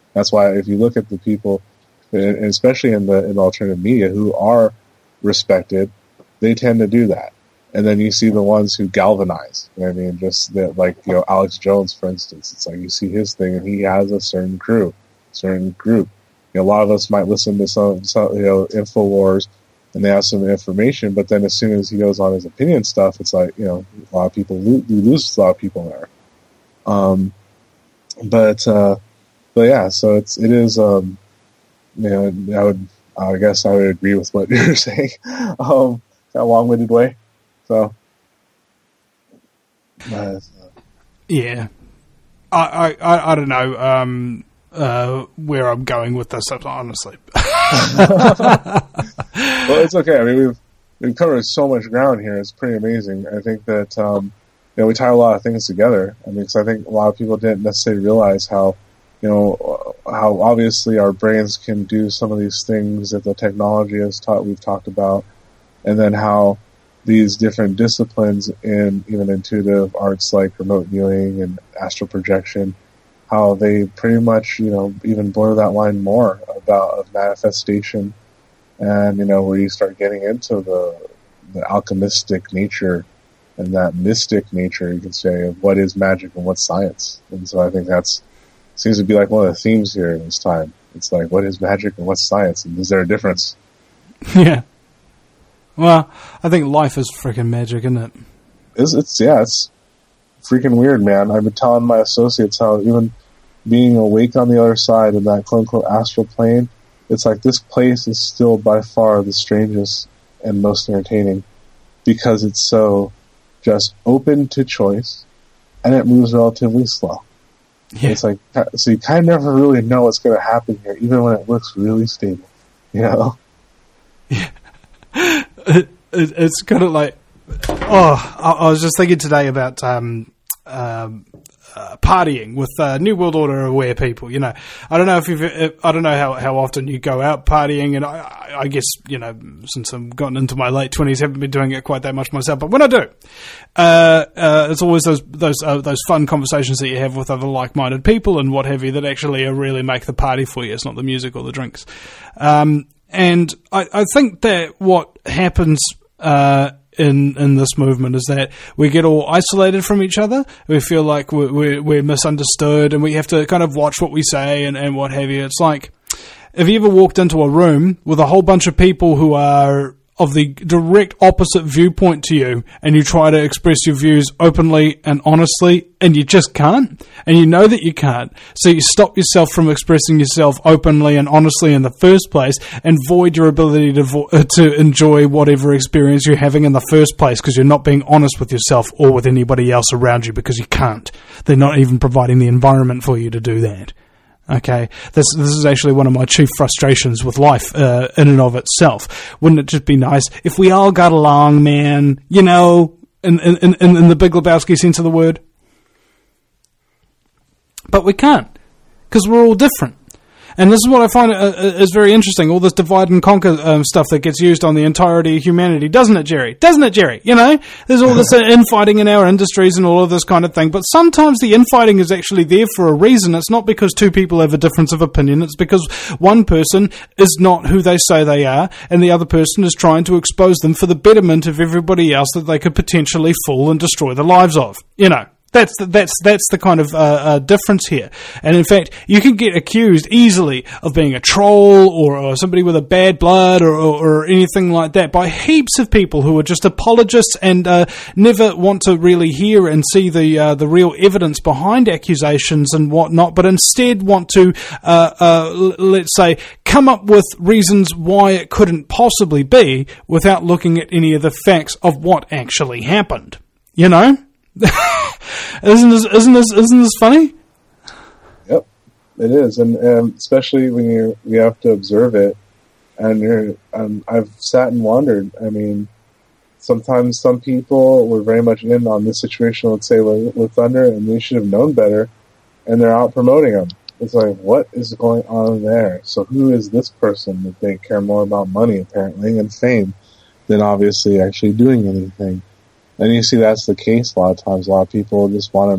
That's why if you look at the people, and especially in the in alternative media, who are respected, they tend to do that. And then you see the ones who galvanize. You know what I mean? Just that, like, you know, Alex Jones, for instance. It's like you see his thing, and he has a certain crew, certain group. You know, a lot of us might listen to some, some you know, InfoWars, and they have some information, but then as soon as he goes on his opinion stuff, it's like, you know, a lot of people lose, you lose a lot of people there. Um, but, uh, but yeah, so it's, it is, um, you know, I would, I guess I would agree with what you're saying, um, that long-winded way. So, uh, yeah, I, I, I don't know, um, uh, where I'm going with this, honestly. Well, it's okay. I mean, we've, we've covered so much ground here. It's pretty amazing. I think that, um, you know, we tie a lot of things together. I mean, because I think a lot of people didn't necessarily realize how, you know, how obviously our brains can do some of these things that the technology has taught, we've talked about, and then how these different disciplines in even intuitive arts like remote viewing and astral projection, how they pretty much, you know, even blur that line more about of manifestation, and, you know, where you start getting into the the alchemistic nature and that mystic nature, you could say, of what is magic and what's science. And so I think that's seems to be like one of the themes here this time. It's like, what is magic and what's science, and is there a difference? Yeah. Well, I think life is freaking magic, isn't it? It's, it's yeah, it's freaking weird, man. I've been telling my associates how even being awake on the other side of that quote-unquote astral plane, it's like this place is still by far the strangest and most entertaining because it's so just open to choice, and it moves relatively slow. Yeah. It's like, so you kind of never really know what's going to happen here, even when it looks really stable, you know? Yeah. It, it, it's kind of like, oh, I, I was just thinking today about um, um, uh, partying with uh, New World Order aware people. You know, I don't know if you've, if, I don't know how, how often you go out partying, and I, I guess, you know, since I've gotten into my late twenties, haven't been doing it quite that much myself. But when I do, uh, uh, it's always those those uh, those fun conversations that you have with other like-minded people and what have you that actually really make the party for you. It's not the music or the drinks. Um, And I, I think that what happens uh, in in this movement is that we get all isolated from each other. We feel like we're, we're, we're misunderstood, and we have to kind of watch what we say and, and what have you. It's like, have you ever walked into a room with a whole bunch of people who are of the direct opposite viewpoint to you, and you try to express your views openly and honestly, and you just can't, and you know that you can't, so you stop yourself from expressing yourself openly and honestly in the first place, and void your ability to vo- uh, to enjoy whatever experience you're having in the first place, because you're not being honest with yourself or with anybody else around you, because you can't. They're not even providing the environment for you to do that. Okay, this this is actually one of my chief frustrations with life uh, in and of itself. Wouldn't it just be nice if we all got along, man? You know, in in in, in the Big Lebowski sense of the word. But we can't, because we're all different. And this is what I find uh, is very interesting, all this divide and conquer um, stuff that gets used on the entirety of humanity. Doesn't it, Jerry? Doesn't it, Jerry? You know, there's all this uh, infighting in our industries and all of this kind of thing. But sometimes the infighting is actually there for a reason. It's not because two people have a difference of opinion. It's because one person is not who they say they are, and the other person is trying to expose them for the betterment of everybody else that they could potentially fool and destroy the lives of. You know. That's the, that's that's the kind of uh, uh, difference here. And in fact, you can get accused easily of being a troll or, or somebody with a bad blood or, or, or anything like that by heaps of people who are just apologists and uh, never want to really hear and see the uh, the real evidence behind accusations and whatnot, but instead want to, uh, uh, let's say, come up with reasons why it couldn't possibly be without looking at any of the facts of what actually happened. You know? Isn't this isn't this isn't this funny? Yep, it is, and um, especially when you you have to observe it, and you're. Um, I've sat and wondered. I mean, sometimes some people were very much in on this situation. Let's say with, with Thunder, and they should have known better, and they're out promoting them. It's like, what is going on there? So who is this person that they care more about money apparently and fame than obviously actually doing anything? And you see that's the case a lot of times. A lot of people just want to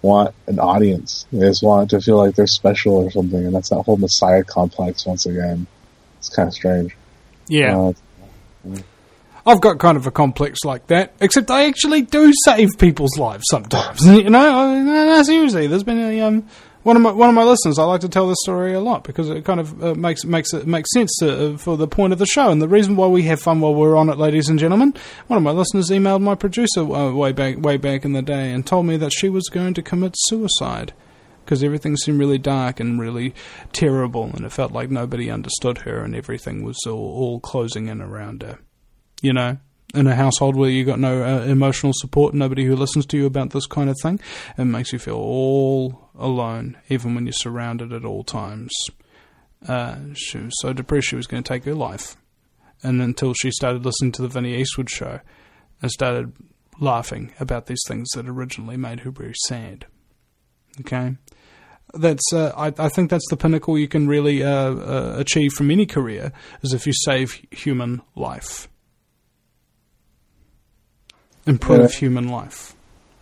want an audience. They just want to feel like they're special or something, and that's that whole Messiah complex once again. It's kind of strange. Yeah. Uh, I've got kind of a complex like that, except I actually do save people's lives sometimes. You know, no, seriously, there's been a, um, one of my one of my listeners. I like to tell this story a lot because it kind of uh, makes makes it makes sense to, uh, for the point of the show and the reason why we have fun while we're on it, ladies and gentlemen. One of my listeners emailed my producer uh, way back way back in the day and told me that she was going to commit suicide because everything seemed really dark and really terrible, and it felt like nobody understood her and everything was all, all closing in around her. You know, in a household where you got no uh, emotional support, nobody who listens to you about this kind of thing, it makes you feel all alone, even when you're surrounded at all times. Uh, she was so depressed she was going to take her life. And until she started listening to the Vinnie Eastwood show and started laughing about these things that originally made her very sad. Okay? That's uh, I, I think that's the pinnacle you can really uh, uh, achieve from any career, is if you save human life. Improve yeah. human life.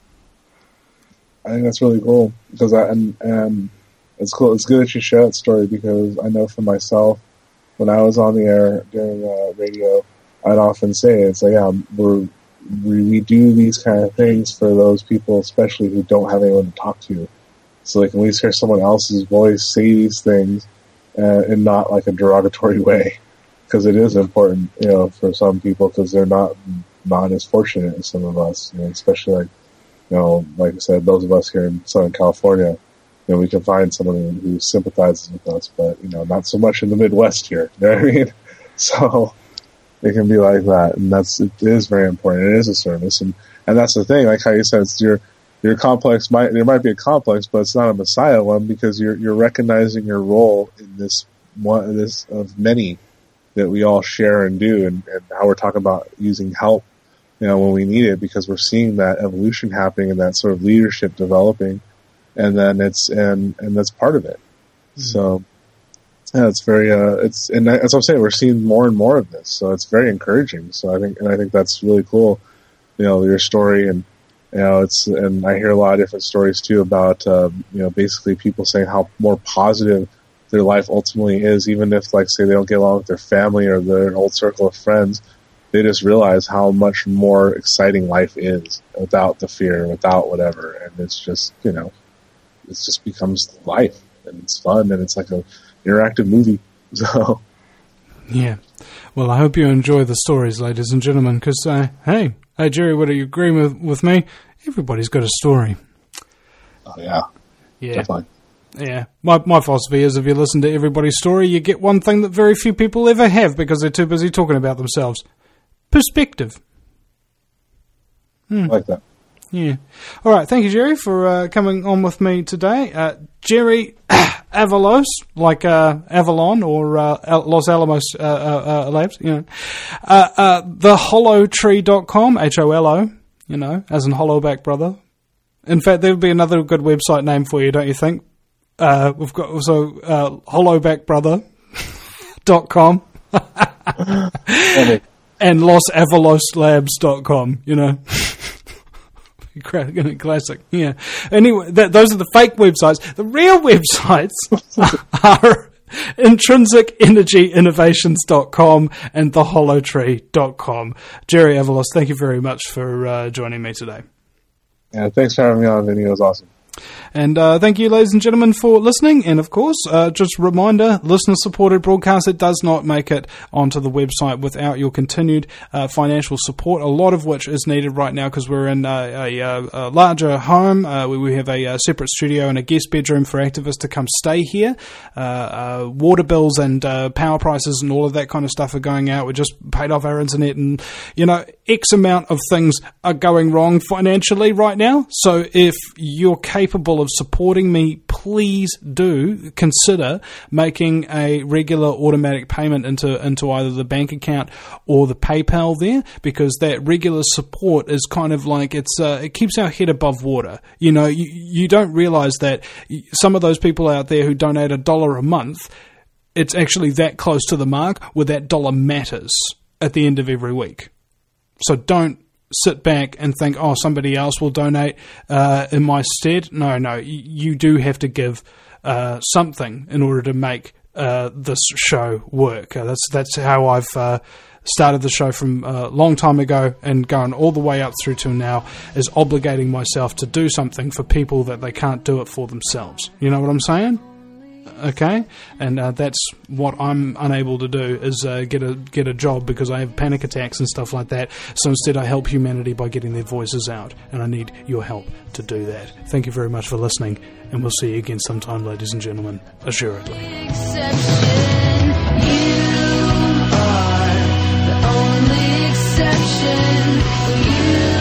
I think that's really cool because I and, and it's cool. It's good that you share that story because I know for myself, when I was on the air doing uh, radio, I'd often say it's like, yeah, we're, we we do these kind of things for those people, especially who don't have anyone to talk to, so they can at least hear someone else's voice say these things uh, in not like a derogatory way, because it is important, you know, for some people because they're not. not as fortunate as some of us, you know, especially like, you know, like I said, those of us here in Southern California, you know, we can find someone who sympathizes with us, but, you know, not so much in the Midwest here, you know what I mean? So it can be like that, and that's, it is very important. It is a service, and, and that's the thing, like how you said, it's your, your complex might, there might be a complex, but it's not a Messiah one because you're, you're recognizing your role in this one, this of many that we all share and do, and, and how we're talking about using help, you know, when we need it, because we're seeing that evolution happening and that sort of leadership developing, and then it's and and that's part of it. Mm-hmm. So yeah, it's very uh, it's and as I'm saying, we're seeing more and more of this, so it's very encouraging. So I think and I think that's really cool. You know, your story, and you know, it's and I hear a lot of different stories too about uh, you know, basically people saying how more positive their life ultimately is, even if, like, say, they don't get along with their family or their old circle of friends. They just realize how much more exciting life is without the fear, without whatever, and it's just, you know, it just becomes life, and it's fun, and it's like a interactive movie. So, yeah. Well, I hope you enjoy the stories, ladies and gentlemen, because uh, hey, hey, Jerry, would you agree with with me? Everybody's got a story. Oh yeah, yeah, definitely. Yeah, my my philosophy is if you listen to everybody's story, you get one thing that very few people ever have because they're too busy talking about themselves. Perspective. Hmm. I like that. Yeah. All right, thank you, Jerry, for uh, coming on with me today. Uh, Jerry Avalos, like uh, Avalon or uh, Los Alamos uh, uh, uh, Labs, you know. Uh, uh, the hollow tree dot com, H O L O, you know, as in Hollowback Brother. In fact, there would be another good website name for you, don't you think? Uh, we've got also uh, hollowback brother dot com and los avalos labs dot com, you know. Classic, yeah. Anyway, that, those are the fake websites. The real websites are intrinsic energy innovations dot com and the hollow tree dot com. Jerry Avalos, thank you very much for uh, joining me today. Yeah, thanks for having me on, Vinny. It was awesome. And uh, thank you, ladies and gentlemen, for listening. And, of course, uh, just a reminder, listener-supported broadcast, it does not make it onto the website without your continued uh, financial support, a lot of which is needed right now because we're in uh, a, a, a larger home. Uh, we, we have a, a separate studio and a guest bedroom for activists to come stay here. Uh, uh, water bills and uh, power prices and all of that kind of stuff are going out. We just paid off our internet and, you know, X amount of things are going wrong financially right now. So if you're capable of supporting me, please do consider making a regular automatic payment into into either the bank account or the PayPal there, because that regular support is kind of like it's uh, it keeps our head above water. You know, you, you don't realize that some of those people out there who donate a dollar a month, it's actually that close to the mark where that dollar matters at the end of every week. So don't sit back and think, oh, somebody else will donate uh, in my stead. No, no, you, you do have to give uh, something in order to make uh, this show work. Uh, that's that's how I've uh, started the show from a long time ago and going all the way up through till now, is obligating myself to do something for people that they can't do it for themselves. You know what I'm saying? Okay, and uh, that's what I'm unable to do, is uh, get a get a job because I have panic attacks and stuff like that. So instead I help humanity by getting their voices out, and I need your help to do that. Thank you very much for listening, and we'll see you again sometime, ladies and gentlemen, assuredly. Exception, you are the only exception. You